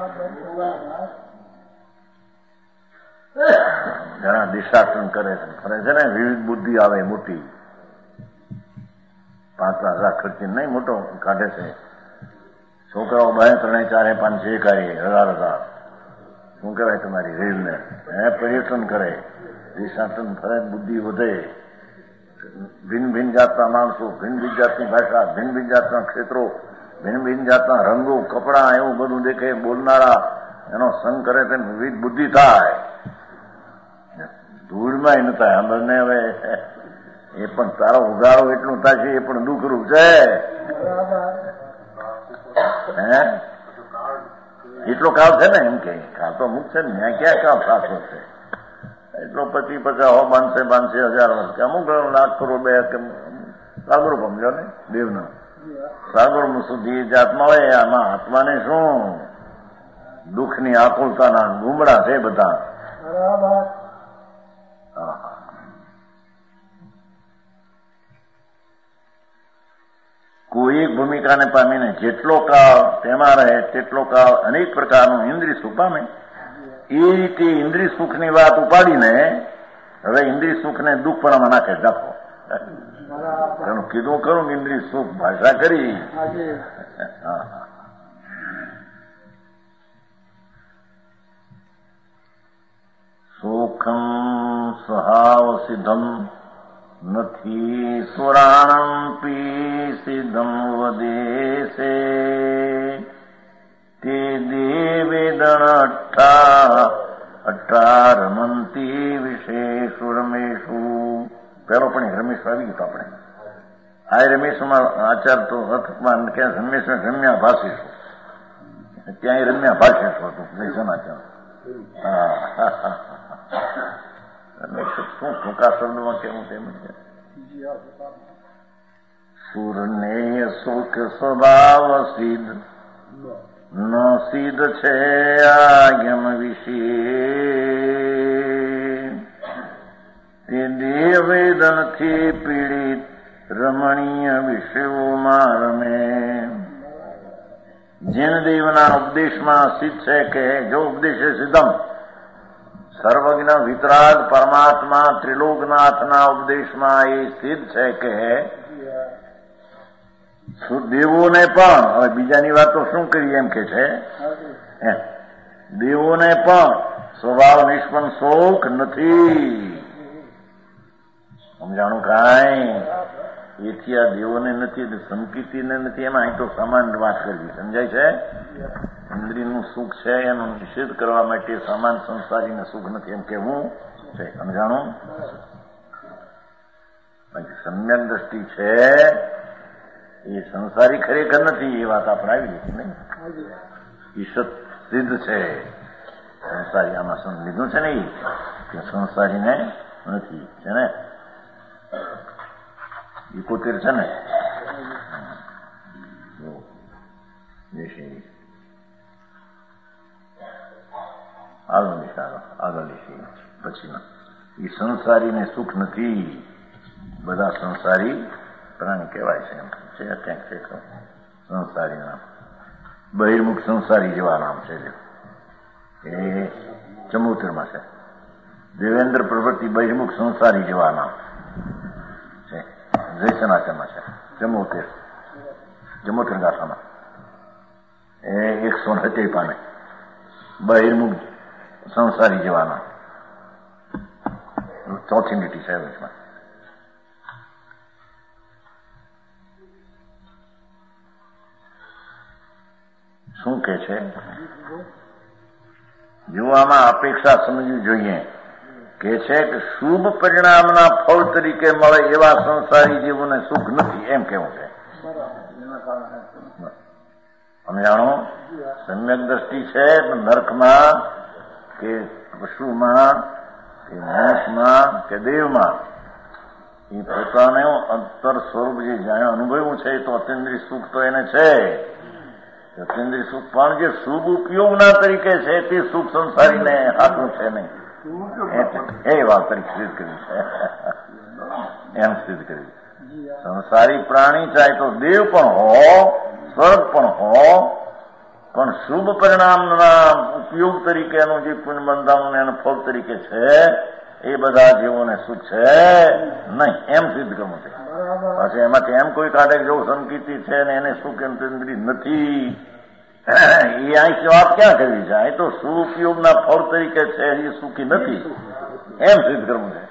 ઘણા દિશાટન કરે છે, ફરે છે ને, વિવિધ બુદ્ધિ આવે મોટી, 5,000 ખર્ચી નહીં મોટો કાઢે છે. છોકરાઓ 2, 3, 4, 5, 6 કાઢે 1000. શું કહેવાય તમારી રેલને? પર્યટન કરે, દિશાટન ફરે, બુદ્ધિ વધે. ભિન્ન ભિન્ન જાતના માણસો, ભિન્ન ભિન્ન જાતની ભાષા, ભિન્ન ભિન્ન જાતના ક્ષેત્રો, ભિન્ન ભિન્ન જાતના રંગો, કપડા, એવું બધું દેખે. બોલનારા એનો સંગ કરે તો વિવિધ બુદ્ધિ થાય. ધૂળમાં ન થાય. આંબરને હવે એ પણ તારો ઉગાડો એટલું થાય છે, એ પણ દુઃખરૂપ છે. એટલો કાળ છે ને, એમ કે કાળ તો મુખ છે ને, ત્યાં ક્યાં કાળ સાચો છે? એટલો 50, 50, 100, 1000 વર્ષ કે અમુક લાખ કરોડ 2 કે સાગરો સમજો ને દેવના સાગર સુધી જાત મળે. આમાં આત્માને શું દુઃખની આકુલતાના ગુમડા છે બધા. કોઈ એક ભૂમિકાને પામીને જેટલો કાળ તેમાં રહે તેટલો કાળ અનેક પ્રકારનું ઇન્દ્રિય સુખ પામે. એ રીતે ઇન્દ્રિય સુખની વાત ઉપાડીને હવે ઇન્દ્રિય સુખને દુઃખપણામાં નાખે. રાખો એનું કીધું ખરું ઇન્દ્રિય સુખ ભાષા કરી. સુખમ સહાવ સિદ્ધમ નથી સુરાણપી સિદ્ધમ વદેશે તે દેવેદણ અઠ્ઠા રમંતી વિશેષુ રમેશુ. પેલો પણ રમેશ આવી ગયો આપણે. આ રમેશમાં આચાર તો રથમાં ક્યાં રમેશ રમ્યા ભાષીશું, ત્યાં રમ્યા ભાષીશું હતું જનાચાર. શું ટૂંકા શબ્દમાં કેવું તેમ છે. સુરનેય સુખ સ્વભાવ સિદ્ધ ન સિદ્ધ છે આજ્ઞમ વિશે તે દેવેદનથી પીડિત રમણીય વિષયોમાં રમે. જેન દેવના ઉપદેશમાં સિદ્ધ છે કે જો ઉપદેશ સિદ્ધમ સર્વજ્ઞ વિતરાગ પરમાત્મા ત્રિલોકનાથના ઉપદેશમાં એ સિદ્ધ છે કે દેવોને પણ, હવે બીજાની વાતો શું કરીએ એમ કે છે, દેવોને પણ સ્વભાવ નિષ્પન્ન શોક નથી. સમજાણું કાંઈ? એથી આ દેવોને નથી, સંકિતિને નથી. એમાં અહીં તો સામાન વાત કરવી સમજાય છે. ઇન્દ્રિયનું સુખ છે એનો નિષેધ કરવા માટે સામાન સંસારીને સુખ નથી એમ કેવું છે. સમજાણું? સમ્યક દ્રષ્ટિ છે એ સંસારી ખરેખર નથી, એ વાત આપણે આવી લીધી નહીં. ઈશત સિદ્ધ છે સંસારી. આમાં લીધું છે ને એ કે સંસારીને નથી છે ને. 71 છે ને. આગળ લીધી પછીના એ સંસારીને સુખ નથી. બધા સંસારી પ્રાણી કહેવાય છે. એમ છે ક્યાંક છે સંસારી નામ, બહિર્મુખ સંસારી જેવા નામ છે. એ 74માં છે. દેવેન્દ્ર પ્રવૃત્તિ બહિર્મુખ સંસારી જેવા નામ છે. જયસનાચામાં છે 74 ગાથામાં. એ 170 પાને બહિર્મુખ સંસારી જેવા નામ. ચોથી લીટી છે વચમાં. શું કે છે? જોવામાં અપેક્ષા સમજવી જોઈએ. કે છે કે શુભ પરિણામના ફળ તરીકે મળે એવા સંસારી જીવોને સુખ નથી, એમ કેવું છે. અમે જાણો સમ્યક દ્રષ્ટિ છે નરકમાં કે પશુમાં કે મનુષ્યમાં કે દેવમાં એ પોતાનું અંતર સ્વરૂપ જે જાણે અનુભવ્યું છે એ તો અતિન્દ્રિય સુખ તો એને છે. અતિન્દ્રિય સુખ પણ જે શુભ ઉપયોગના તરીકે છે તે સુખ સંસારીને હાથું છે નહીં. એ વાત તરીકે સિદ્ધ કરી છે. એમ સિદ્ધ કરી. સંસારી પ્રાણી ચાહે તો દેવ પણ હો, સ્વર્ગ પણ હો, પણ શુભ પરિણામના ઉપયોગ તરીકેનું જે પુણ્ય બંધાનું એનું ફળ તરીકે છે એ બધા જીવોને સુખ છે નહીં, એમ સિદ્ધ કરવું છે. પછી એમાંથી એમ કોઈ કાઢે જો સંકિતી છે ને એને સુખ ઇન્દ્રિય નથી, એ અહીં વાત ક્યાં કરવી છે? અહીં તો સુપયોગના ફળ તરીકે છે, એ સુખી નથી, એમ સિદ્ધ કરવું છે.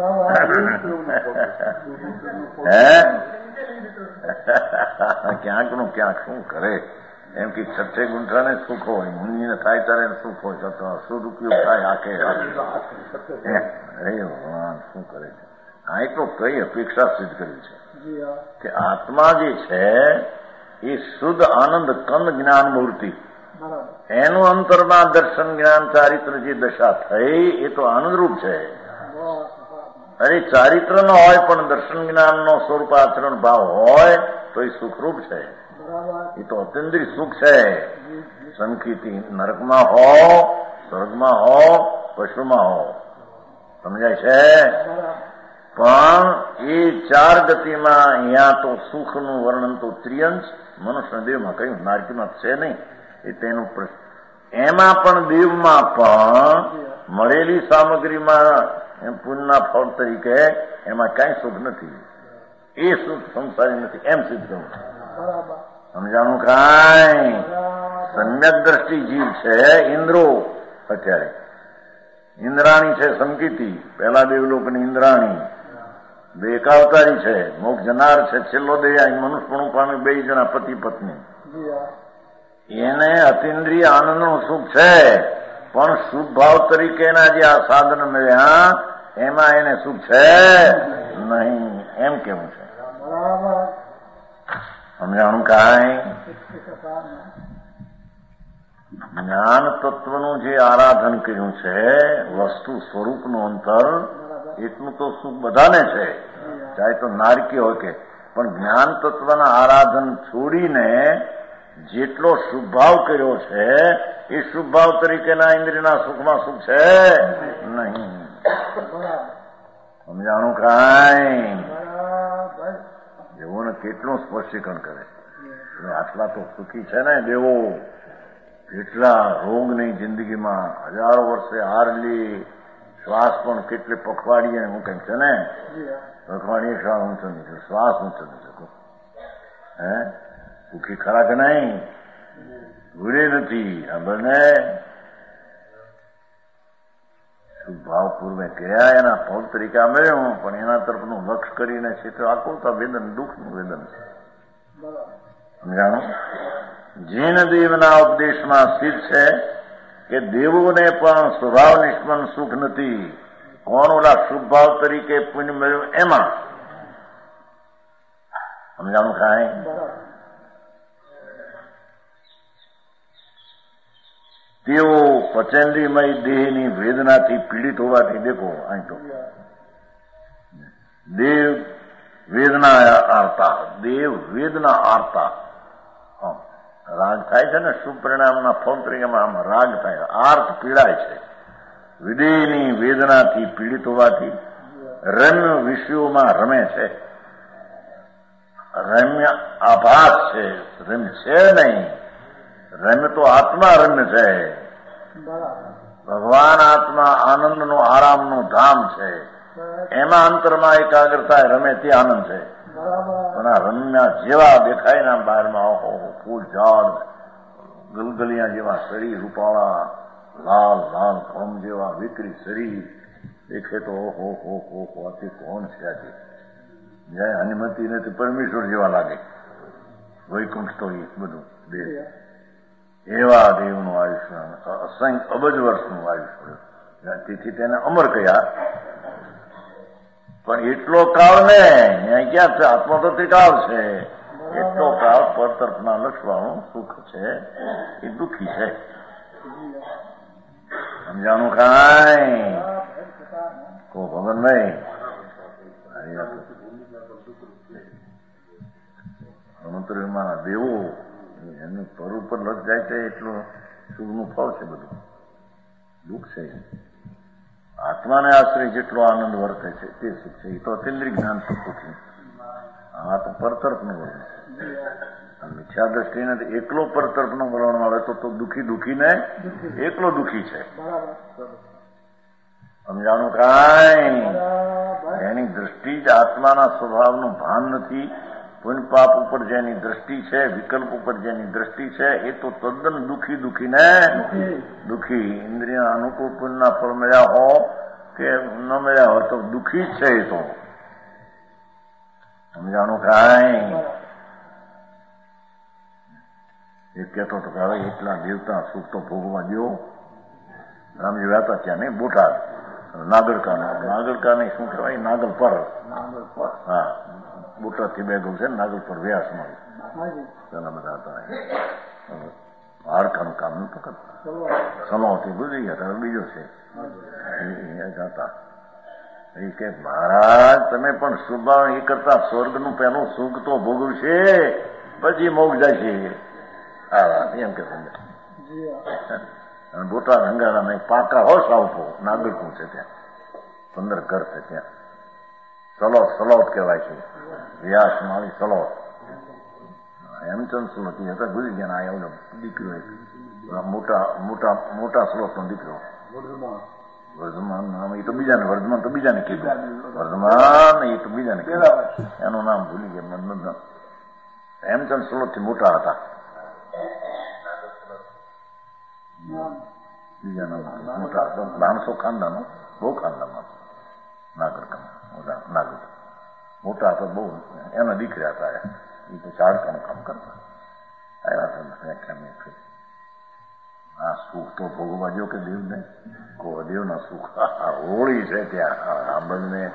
ક્યાંક નું ક્યાંક શું કરે એમ કે 6 ગુંઠાને સુખ હોય, મુનિને થાય ત્યારે સુખ હોય, તો સદુપયોગ થાય આખે ભગવાન શું કરે છે? અહીં તો કઈ અપેક્ષા સિદ્ધ કરવી છે કે આત્મા જે છે એ શુદ્ધ આનંદ કંદ જ્ઞાન મૂર્તિ, એનું અંતરમાં દર્શન જ્ઞાન ચારિત્ર જે દશા થઈ એ તો આનંદરૂપ છે. અરે ચારિત્ર નો હોય પણ દર્શન જ્ઞાન નો સ્વરૂપ આચરણ ભાવ હોય તો એ સુખરૂપ છે. એ તો અતિન્દ્રિય સુખ છે. સંકિતી નરકમાં હો, સ્વર્ગમાં હો, પશુમાં હો, સમજાય છે? પણ એ 4 ગતિમાં અહીંયા તો સુખનું વર્ણન તો ત્રિયંશ મનુષ્ય દેવમાં કહ્યું, નારકીમાં છે નહીં. એ તેનું એમાં પણ દેવમાં પણ મળેલી સામગ્રીમાં પુણ્યના ફળ તરીકે એમાં કઈ સુખ નથી. એ સુખ સંસારી નથી, એમ સિદ્ધ કરવું. સમજાણું? કાંઈ સમ્યક દ્રષ્ટિ જીવ છે ઇન્દ્રો, અત્યારે ઇન્દ્રાણી છે સંકિતી, પહેલા દેવલોકની ઇન્દ્રાણી, 2 એકાવતારી છે, મોક્ષ જનાર છે, છેલ્લો દયા મનુષ્યપણું પામે 2 જણા પતિ પત્ની. એને અતિન્દ્રિય આનંદનું સુખ છે, પણ શુભ ભાવ તરીકેના જે આ સાધન મળ્યા એમાં એને સુખ છે નહીં, એમ કેવું છે. સમજાણું? કાંઈ જ્ઞાન તત્વનું જે આરાધન કર્યું છે, વસ્તુ સ્વરૂપનું અંતર, એટલું તો સુખ બધાને છે, ચાહે તો નારકી હોય કે. પણ જ્ઞાન તત્વના આરાધન છોડીને જેટલો શુભભાવ કર્યો છે એ શુભભાવ તરીકેના ઇન્દ્રિયના સુખમાં સુખ છે નહીં. સમજાણું? કાંઈ દેવોને કેટલું સ્પષ્ટીકરણ કરે. આટલા તો સુખી છે ને દેવો, કેટલા રોગની જિંદગીમાં હજારો વર્ષે હાર લી, શ્વાસ પણ કેટલી પખવાડીએ હું કંઈક છે ને, પખવાડીએ શ્વાસ ઊંચો નીચો, શ્વાસ ઊંચો નીચો. સુખી ખરા કે નહીં? ભૂલે નથી. આ બંને શુભભાવ પૂર્વે કર્યા, એના ફળ તરીકે મળ્યું, પણ એના તરફનું લક્ષ કરીને છે તો આકુલતા વેદન, દુઃખનું વેદન છે. સમજાણો? જીન દેવના ઉપદેશમાં સ્થિત છે કે દેવોને પણ સ્વભાવ નિષ્પન્ન સુખ નથી. કોણ? ઓલા શુભભાવ તરીકે પુણ્ય મળ્યું એમાં. સમજાણું? કાંઈ તેઓ પચેન્દ્રિયમય દેહની વેદનાથી પીડિત હોવાથી, દેખો અહીં તો દેવ વેદના આરતા, દેવ વેદના આરતા. રાગ થાય છે ને શુભ પરિણામના ફળ તરીકેમાં, આમાં રાગ થાય, આર્ત પીડાય છે. વિદેહની વેદનાથી પીડિત હોવાથી રમ્ય વિષયોમાં રમે છે, રમ્ય આભાસ છે, રમ્ય છે નહીં. રમ્ય તો આત્મા રમ્ય છે. ભગવાન આત્મા આનંદનો આરામનું ધામ છે. એમાં અંતરમાં એકાગ્રતા રમે તે આનંદ છે. પણ આ રમ્યા જેવા દેખાય ના બહારમાં ફૂલ ઝાડ ગલગલિયા જેવા શરીર રૂપાળા લાલ લાલ ફોમ જેવા વિકરી શરીર દેખે તો ઓહો હો હો હો આથી કોણ છે? આજે જ્યાં હનુમતી નથી પરમેશ્વર જેવા લાગે. વૈકુંઠ તો એ બધું દેવ એવા દેવનું આયુષ્ય અસંખ્ય અબજ વર્ષનું આયુષ્ય. તેથી તેને અમર કહ્યા. પણ એટલો કાળ ને અહીંયા ક્યાં છે? આત્મા તો ત્રિકાળ છે. એટલો કાળ પર તરફના લક્ષવાનું સુખ છે એ દુઃખી છે. સમજાણું કાંઈ? કો ખબર નહીં. અણુતરીમાં દેવો એનું પર ઉપર લગ જાય છે એટલું સુખનું ફળ છે. બધું દુઃખ છે. આત્માને આશ્રય જેટલો આનંદ વર્તે છે તે સુખ છે. એ તો અતિન્દ્રિય જ્ઞાન સુખથી. આ તો પરતરફનું વર્ણ છે. મિથ્યા દ્રષ્ટિને એકલો પરતરફનો વલણ મળે તો દુઃખી દુઃખીને એકલો દુઃખી છે. સમજાણું કાંઈ? એની દ્રષ્ટિ જ આત્માના સ્વભાવનું ભાન નથી. પુણ્ય પાપ ઉપર જેની દ્રષ્ટિ છે, વિકલ્પ ઉપર જેની દ્રષ્ટિ છે એ તો તદ્દન દુઃખી દુઃખીને દુઃખી. ઇન્દ્રિય અનુકૂળ પુણ્યના ફળ મળ્યા હો કે ન મળ્યા હોય તો દુઃખી જ છે એ તો. સમજાણું કાંઈ? એ કહેતો હતો કે હવે એટલા દેવતા સુખ તો ભોગવા દો. રામજી ગયા હતા ત્યાં નહીં, બોટાદ નાગરકા નહીં શું કહેવાય? નાગલ પર. હા, બોટાદ થી બે ગયું છે નાગલ પર વ્યાસમાં પેલા બધા હતા. હાડકાનું કામ નતું કરતા. સલાવતી ગુજરી ગયા હતા. બીજો છે હતા એ કે મહારાજ તમે પણ સુભાવ એ કરતા સ્વર્ગનું પેલું સુખ તો ભોગવ્યું છે, પછી મોગ જાય છે. એમ કે બોટાદ હંગારા પાકા હો સાવકો નાગરકું છે ત્યાં 15 ઘર છે ત્યાં. સલોત કહેવાય છે. વ્યાસ માળી સલોત. હેમચંદ સલોતી હતા ગુજરી ગયા. આ એવડો દીકરો એક મોટા સ્લોત નો દીકરો વર્ધમાન નામ. એ તો બીજાને વર્ધમાન તો બીજાને કીધું. વર્ધમાન એ તો બીજાને કીધું. એનું નામ ભૂલી ગયા. હેમચંદ સલોત થી મોટા હતા. બીજા નામ મોટા 500 ખાનદાનો બહુ ખાનદાનમાં નાગર મોટા હતા બહુ. એના દીકરા હતા. એ તો ચાડકાનું કામ કરતા આવ્યા. આ સુખ તો ભોગવા જો કે દેવને કો દેવના સુખ હોળી છે ત્યાં. આંબળને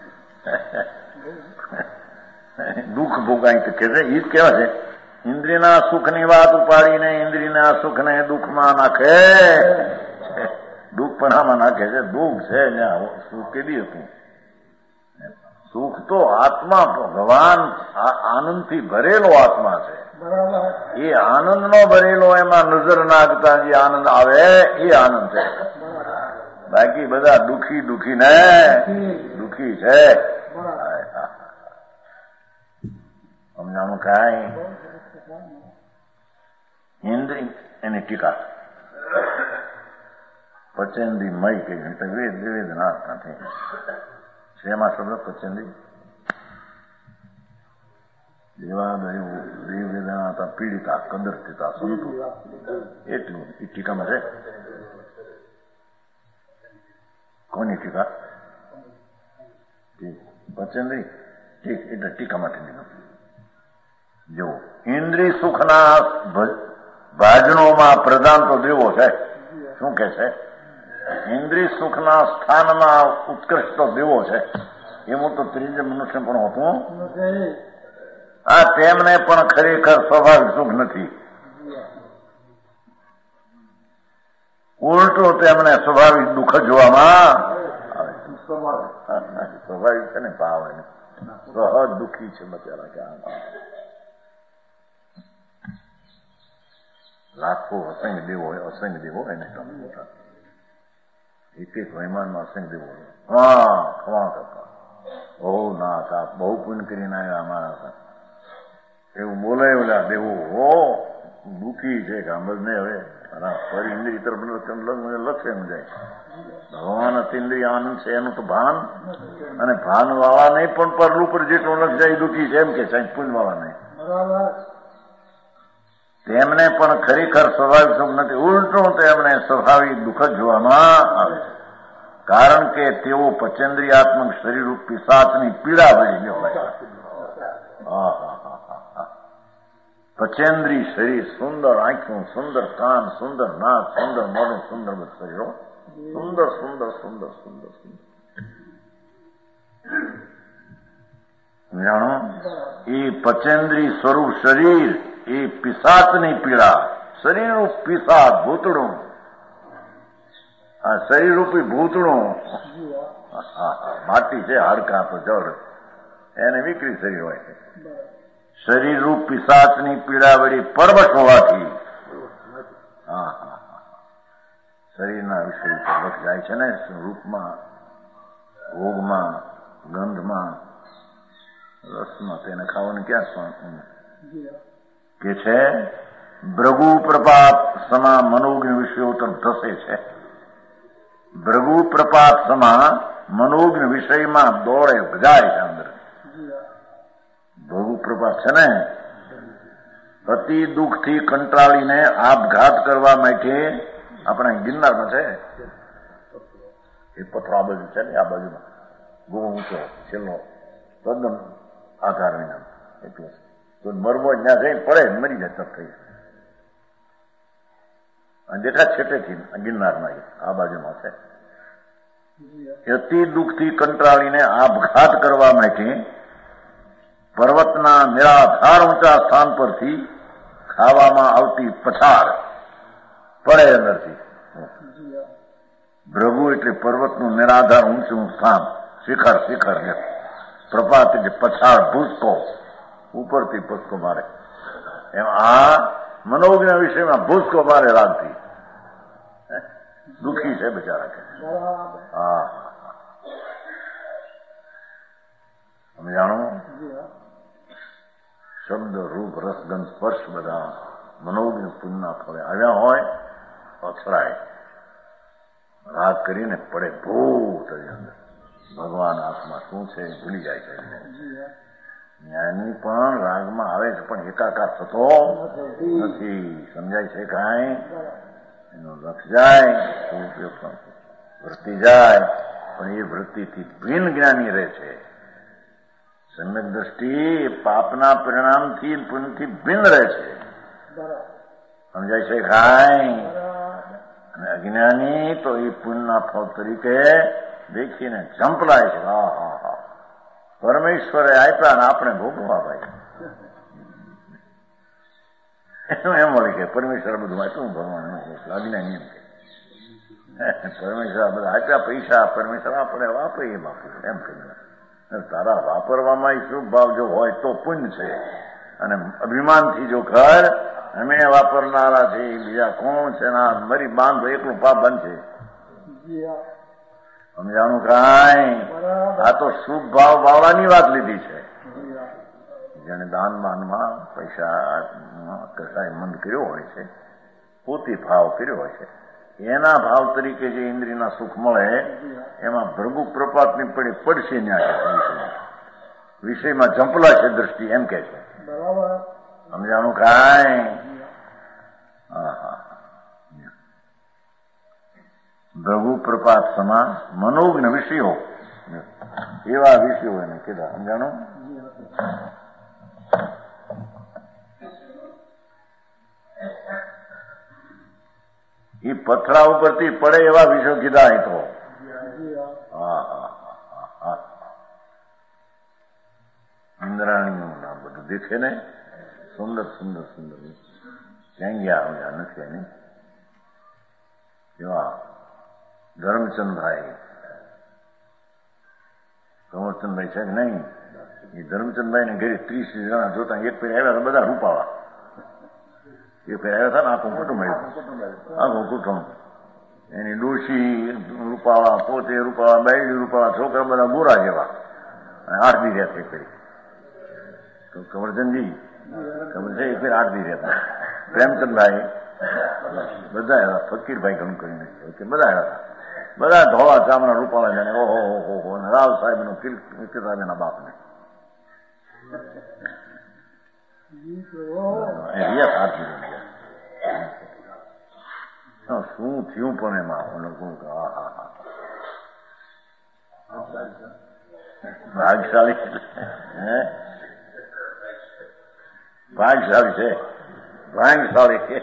દુઃખ ભોગાય તો કે છે. એ જ કેવા છે ઇન્દ્રિયના સુખની વાત ઉપાડીને ઇન્દ્રિયના સુખને દુઃખમાં નાખે. દુઃખપણામાં નાખે છે. દુઃખ છે સુખ કેવી હતું? સુખ તો આત્મા ભગવાન આનંદથી ભરેલો આત્મા છે. એ આનંદ નો ભરેલો એમાં નજર નાખતા જે આનંદ આવે એ આનંદ છે. બાકી બધા દુઃખી દુઃખી ને દુઃખી છે. સમજાણું કાંઈ? ઇન્દ્રિય એની ટીકા પચેન્દ્રી મય કઈ વેદના નથી. શેમાં શબ્દ પચેન્દ્રી? દેવાદયો દેવ વેદના હતા પીડિતા કદરતા સંતો એટલું એ ટીકામાં છે. કોની ટીકા? પચેન્દ્રી ઠીક એટલે ટીકા માટે લીધું. જો ઇન્દ્રિય સુખના ભાજનોમાં પ્રધાન તો દેવો છે. શું કે છે? ઇન્દ્રિય સુખના સ્થાનમાં ઉત્કૃષ્ટ તો દેવો છે. એમાં તો ત્રીજે મનુષ્ય પણ હોતું. આ તેમને પણ ખરેખર સ્વાભાવિક સુખ નથી. ઉલટું તેમને સ્વાભાવિક દુઃખ જોવામાં આવે. સ્વાભાવિક છે ને ભાવ એને સહજ દુઃખી છે બચારા. કે લાખો અસંગ દેવો હોય, અસંગ દેવો હોય ને મોટા એક વહેમાનમાં અસંગ દેવો હોય. હા ખવા કરતા ઓ નાથ આપ બહુ પુણ્ય કરીને આવ્યા અમારા, એવું બોલે ઓલા દેવું હો દુઃખી છે કે સમજ ને હવે ફરી ઇન્દ્રિય તરફ લક્ષે એમ જાય. ભગવાન અતિન્દ્રિય આનંદ છે એનું તો ભાન, અને ભાન વાળા નહીં પણ પરલું પર જેટલું લક્ષ જાય દુઃખી છે એમ કે સાહેબ પુણ્ય વાળા નહીં. તેમને પણ ખરેખર સ્વાભાવિક સુખ નથી, ઉલટું તેમને સ્વાભાવિક દુઃખ જ જોવામાં આવે છે. કારણ કે તેઓ પચેન્દ્રિયાત્મક શરીરરૂપ પિશાચની પીડા ભરી ગયો. પચેન્દ્રી શરીર, સુંદર આંખું, સુંદર કાન, સુંદર નાક, સુંદર મોઢું, સુંદર શરીરો, સુંદર સુંદર સુંદર સુંદર સુંદર. જાણો એ પચેન્દ્રી સ્વરૂપ શરીર એ પિશાચની પીડા, શરીરનું પિશાચ ભૂતડું, આ શરીરરૂપી ભૂતડું માટી છે, હાડકા તો જળ, એને વિકરી શરીર હોય છે. શરીરરૂપ પિશાચની પીડા વળી પરવશ હોવાથી શરીરના વિષય પરવશ જાય છે ને, રૂપમાં, ભોગમાં, ગંધમાં, રસમાં, તેને ખાવાનું ક્યાં કે છે. ભૃગુ પ્રપાત સમા મનોજ્ઞ વિષયો તરફ ધસે છે. ભૃગુ પ્રપાત સમા મનોજ્ઞ વિષયમાં દોડે જાય છે અંદર. ભૃગુ પ્રપાત છે ને, અતિ દુઃખથી કંટાળીને આપઘાત કરવા માટે આપણા ગિરનારમાં છે એ પથરો આ બાજુ છે ને, આ બાજુમાં બહુ ઊંચો છેલ્લો તદ્દન આધાર વિના, એટલે તો મરવો જ્યાં જઈને પડે મરી જાય તરફ થઈ. જેઠા છેટેથી ગિરનારમાં આ બાજુમાં છે. અતિ દુઃખથી કંટાળીને આપઘાત કરવા માટે પર્વતના નિરાધાર ઊંચા સ્થાન પરથી ખાવામાં આવતી પછાડ પડે અંદરથી. ભૃગુ એટલે પર્વતનું નિરાધાર ઊંચું સ્થાન, શિખર, શિખર પ્રપાત એટલે પછાડ, ભૂસકો, ઉપરથી ભૂસકો મારે. એમ આ મનોજ્ઞ વિષયમાં ભૂસકો મારે રાગથી દુઃખી છે બિચારા કે. હા તમે જાણો શબ્દ, રૂપ, રસ, ગંધ, સ્પર્શ બધા મનોજ્ઞ પુણ્યના ફળે આવ્યા હોય અથડાય, રાગ કરીને પડે ભૂત અંદર. ભગવાન આત્મા શું છે ભૂલી જાય છે. જ્ઞાની પણ રાગમાં આવે છે પણ એકાકાર થતો નથી. સમજાય છે કાંઈ? એનો લક્ષ જાય ઉપયોગ વૃત્તિ જાય, પણ એ વૃત્તિથી ભિન્ન જ્ઞાની રહે છે. સમ્યક દ્રષ્ટિ પાપના પરિણામથી પુણ્યથી ભિન્ન રહે છે. સમજાય છે કાંઈ? અને અજ્ઞાની તો એ પુણ્યના ફળ તરીકે દેખીને ઝંપલાય છે. હા હા હા, પરમેશ્વરે આપ્યા ને આપણે ભોગવવા ભાઈ. એમ વળે કે પરમેશ્વર બધું આપ્યું, ભગવાન અજ્ઞાની એમ કે પરમેશ્વર બધા આપ્યા પૈસા, પરમેશ્વર આપણે વાપરીએ બાપુ એમ કહ્યું. તારા વાપરવામાં શુભ ભાવ જો હોય તો પુણ્ય છે, અને અભિમાનથી જો ઘર અમે વાપરનારા છે બીજા કોણ છે ના મરી બાંધો એકલું પાપ બનશે. સમજાણું કાંઈ? આ તો શુભ ભાવ વાળવાની વાત લીધી છે. જેને દાન બાનમાં પૈસા કસાય મંદ કર્યો હોય છે, પોતી ભાવ કર્યો હોય છે, એના ભાવ તરીકે જે ઇન્દ્રિયના સુખ મળે એમાં ભૃગુ પ્રપાતની પડી પડશે ન્યા વિષયમાં ઝંપલા છે દ્રષ્ટિ એમ કે છે. સમજાણું કાંઈ? હા હા. ભૃગુ પ્રપાત સમા મનોજ્ઞ વિષયો, એવા વિષયો એને કીધા. સમજાણું? એ પથરા ઉપરથી પડે એવા વિષયો કીધા. એ તો હા હા હા, ઇન્દ્રાણીનું નામ બધું દેખે ને, સુંદર સુંદર સુંદર. ક્યાં ગયા નથી એની એવા ધર્મચંદભાઈ. ધર્મચંદભાઈ છે કે નહીં? એ ધર્મચંદભાઈ ને ઘરે 30 જણા જોતા એક ફેર આવ્યા બધા રૂપાવા. એ ફેર આવ્યા હતા ને આખું કુટુંબ આવ્યું, આખું કુટુંબ. એની ડોશી રૂપાળા, પોતે રૂપાળા, બાયડી રૂપાળા, છોકરા બધા ગોરા જેવા. 8 દી રહ્યા છે. તો કવરચંદજી ખબર છે? એક ફેર 8 દી રહ્યા. પ્રેમચંદભાઈ બધા આવ્યા, ફકીરભાઈ ઘણું કરીને બધા આવ્યા. બધા ધોળા ચામડા રૂપાળા જાણે ઓહો રાવ સાહેબ નો સાહેબ એના બાપને શું થયું પણ એમાં ભાગશાળી ભાગશાળી છે, ભાગશાળી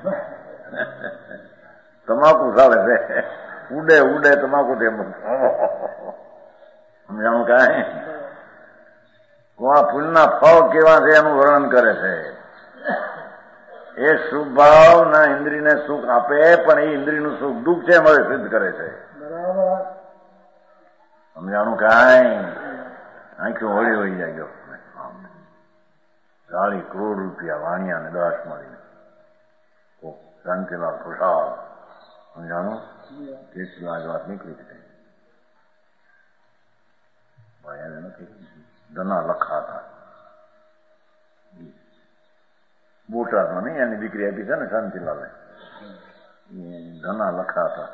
તમાકુ ચાલે છે, ઉડે તમાકુ સમજાણું કાંઈ કોણ ફૂલના ફળ કેવા છે એનું વર્ણન કરે છે. એ શુભ ભાવ ના ઇન્દ્રિયને સુખ આપે, પણ એ ઇન્દ્રિયનું સુખ દુઃખ છે એમ હવે સિદ્ધ કરે છે. સમજાણું કાંઈ આંખો વળી વળી જાય ગયો. 40 કરોડ રૂપિયા વાણિયા ને 10 મળીને શાંતિલાલ ખુશાલ સમજાણું કેટલી આજ વાત નીકળી છે. નથી ધના લખા હતા બોટાદમાં નહીં, એની દીકરી આપી છે ને શાંતિલાલે, ધના લખા હતા.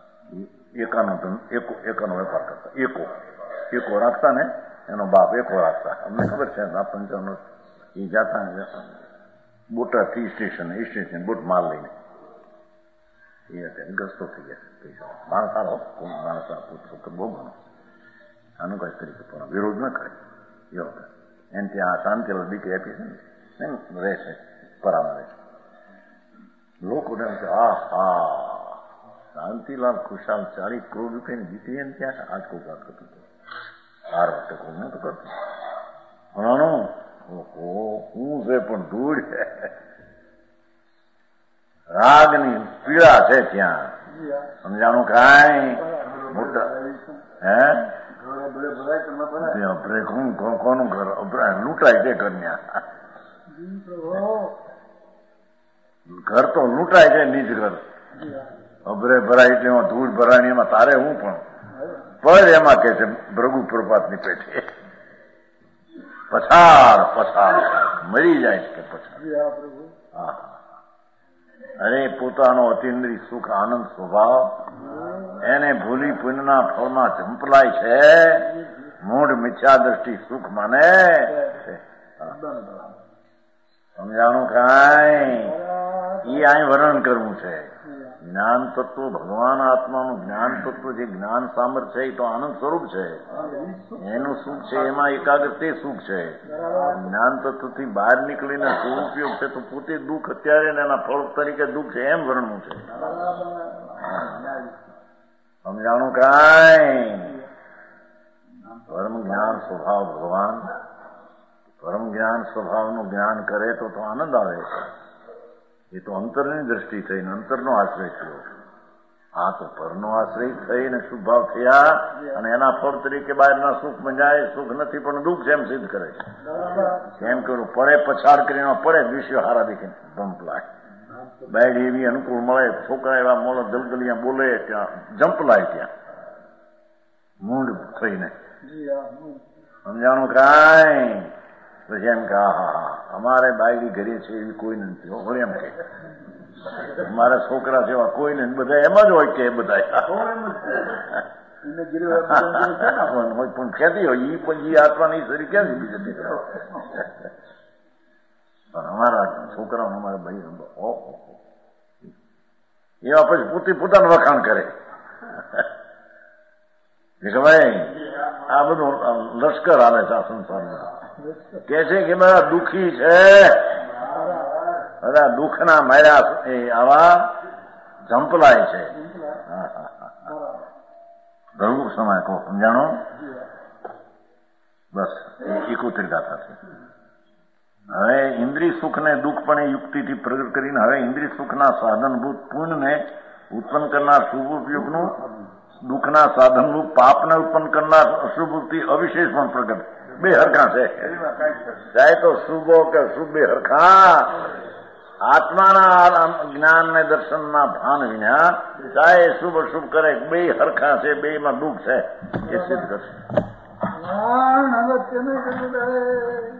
એકાનો વેપાર કરતા, એકો રાખતા ને એનો બાપ એકો રાખતા. અમને ખબર છે આ 55 એ જાતા બોટાદ થી સ્ટેશન બોટ માલ લઈને એ અત્યારે ગસ્તો થઈ ગયા. માણસ સારો માણસ બહુ ઘણો આનું કઈ તરીકે પણ વિરોધ ન કરે એવો. એને ત્યાં શાંતિલાલ દીકરી આપી છે ને રહે છે, પરામાં રહે છે. લોકોને હા શાંતિલાલ ખુશાલ 40 કરોડ રૂપિયાની દીકરી એને ત્યાં આજ કોઈ વાત કરતું હતું. 4 વખતે કોઈ નતું કરતું. ભણાણું હું છે પણ ધૂળ છે, રાગની પીડા છે ત્યાં. સમજાણું કાંઈ મોટા કોનું ઘર લૂંટાય છે? ઘર તો લૂંટાય છે, નીચ ઘર અભરે ભરાય એટલે એમાં ધૂળ ભરાણી એમાં તારે હું પણ એમાં કે છે ભૃગુ પ્રપાતની પેઠે પછાડ મરી જાય કે પછાડ. અરે પોતાનો અતિન્દ્રિય સુખ આનંદ સ્વભાવ એને ભૂલી પુણ્યના ફળમાં ઝંપલાય છે. મૂળ મિથ્યા દ્રષ્ટિ સુખ માને. સમજાણું કાંઈ એ અહીં વર્ણન કરવું છે. જ્ઞાન તત્વ ભગવાન આત્માનું જ્ઞાન તત્વ જે જ્ઞાન સામર્થ્ય છે એ તો આનંદ સ્વરૂપ છે. એનું સુખ છે, એમાં એકાગ્ર તે સુખ છે. જ્ઞાન તત્વથી બહાર નીકળીને દુરુપયોગ છે તો પોતે દુઃખ અત્યારે એના ફળ તરીકે દુઃખ છે એમ વર્ણવું છે. સમજાણું કાંઈ પરમ જ્ઞાન સ્વભાવ ભગવાન પરમ જ્ઞાન સ્વભાવનું જ્ઞાન કરે તો આનંદ આવે. એ તો અંતરની દ્રષ્ટિ થઈને અંતરનો આશ્રય થયો. આ તો પરનો આશ્રય થઈને શુભ ભાવ થયા અને એના ફળ તરીકે બહારના સુખમાં જાય. સુખ નથી પણ દુઃખ છે એમ સિદ્ધ કરે છે. એમ કરું પડે પછાડ કરીને પડે દ્વિષયો હારા દેખીને જંપલાય. બાયડી એવી અનુકૂળ મળે, છોકરા એવા મળે, દલદલિયા બોલે ત્યાં જંપલાય. ત્યાં મૂંડ થઈને સમજાણું કાંઈ. પછી એમ કે અમારે બાયડી ઘરે છે એવી કોઈ નથી હોય. એમ કે મારા છોકરા જેવા કોઈ નથી, બધા એમ જ હોય કે બધા પણ ખેતી હોય એ પણ એ આત્માની શરીર ક્યાંથી બીજે પણ અમારા છોકરાઓ અમારા ભાઈ એવા પછી પોતાનું વખાણ કરે કે ભાઈ આ બધું લશ્કર હાલે છે આ સંસારમાં. કે છે કે બધા દુઃખી છે, બધા દુઃખના માર્યા આવા ઝંપલાય છે. ઘણું સમય કહો સમજાણો. બસ 71 ગાથા છે. હવે ઇન્દ્રિય સુખને દુઃખ પણ એ યુક્તિથી પ્રગટ કરીને હવે ઇન્દ્રિય સુખના સાધનભૂત પુણ્યને ઉત્પન્ન કરનાર શુભ ઉપયોગનું, દુઃખના સાધનરૂપ પાપને ઉત્પન્ન કરનાર અશુભથી અવિશેષ પણ પ્રગટ. બે હરખા છે. ચાહે તો શુભો કે શુભ બે હરખા. આત્માના જ્ઞાન ને દર્શનના ભાન વિના ચાહે શુભ અશુભ કરે બે હરખા છે. બે માં દુઃખ છે એ સિદ્ધ કરશે. ભગવાન અગત્યનું કેટલું કરે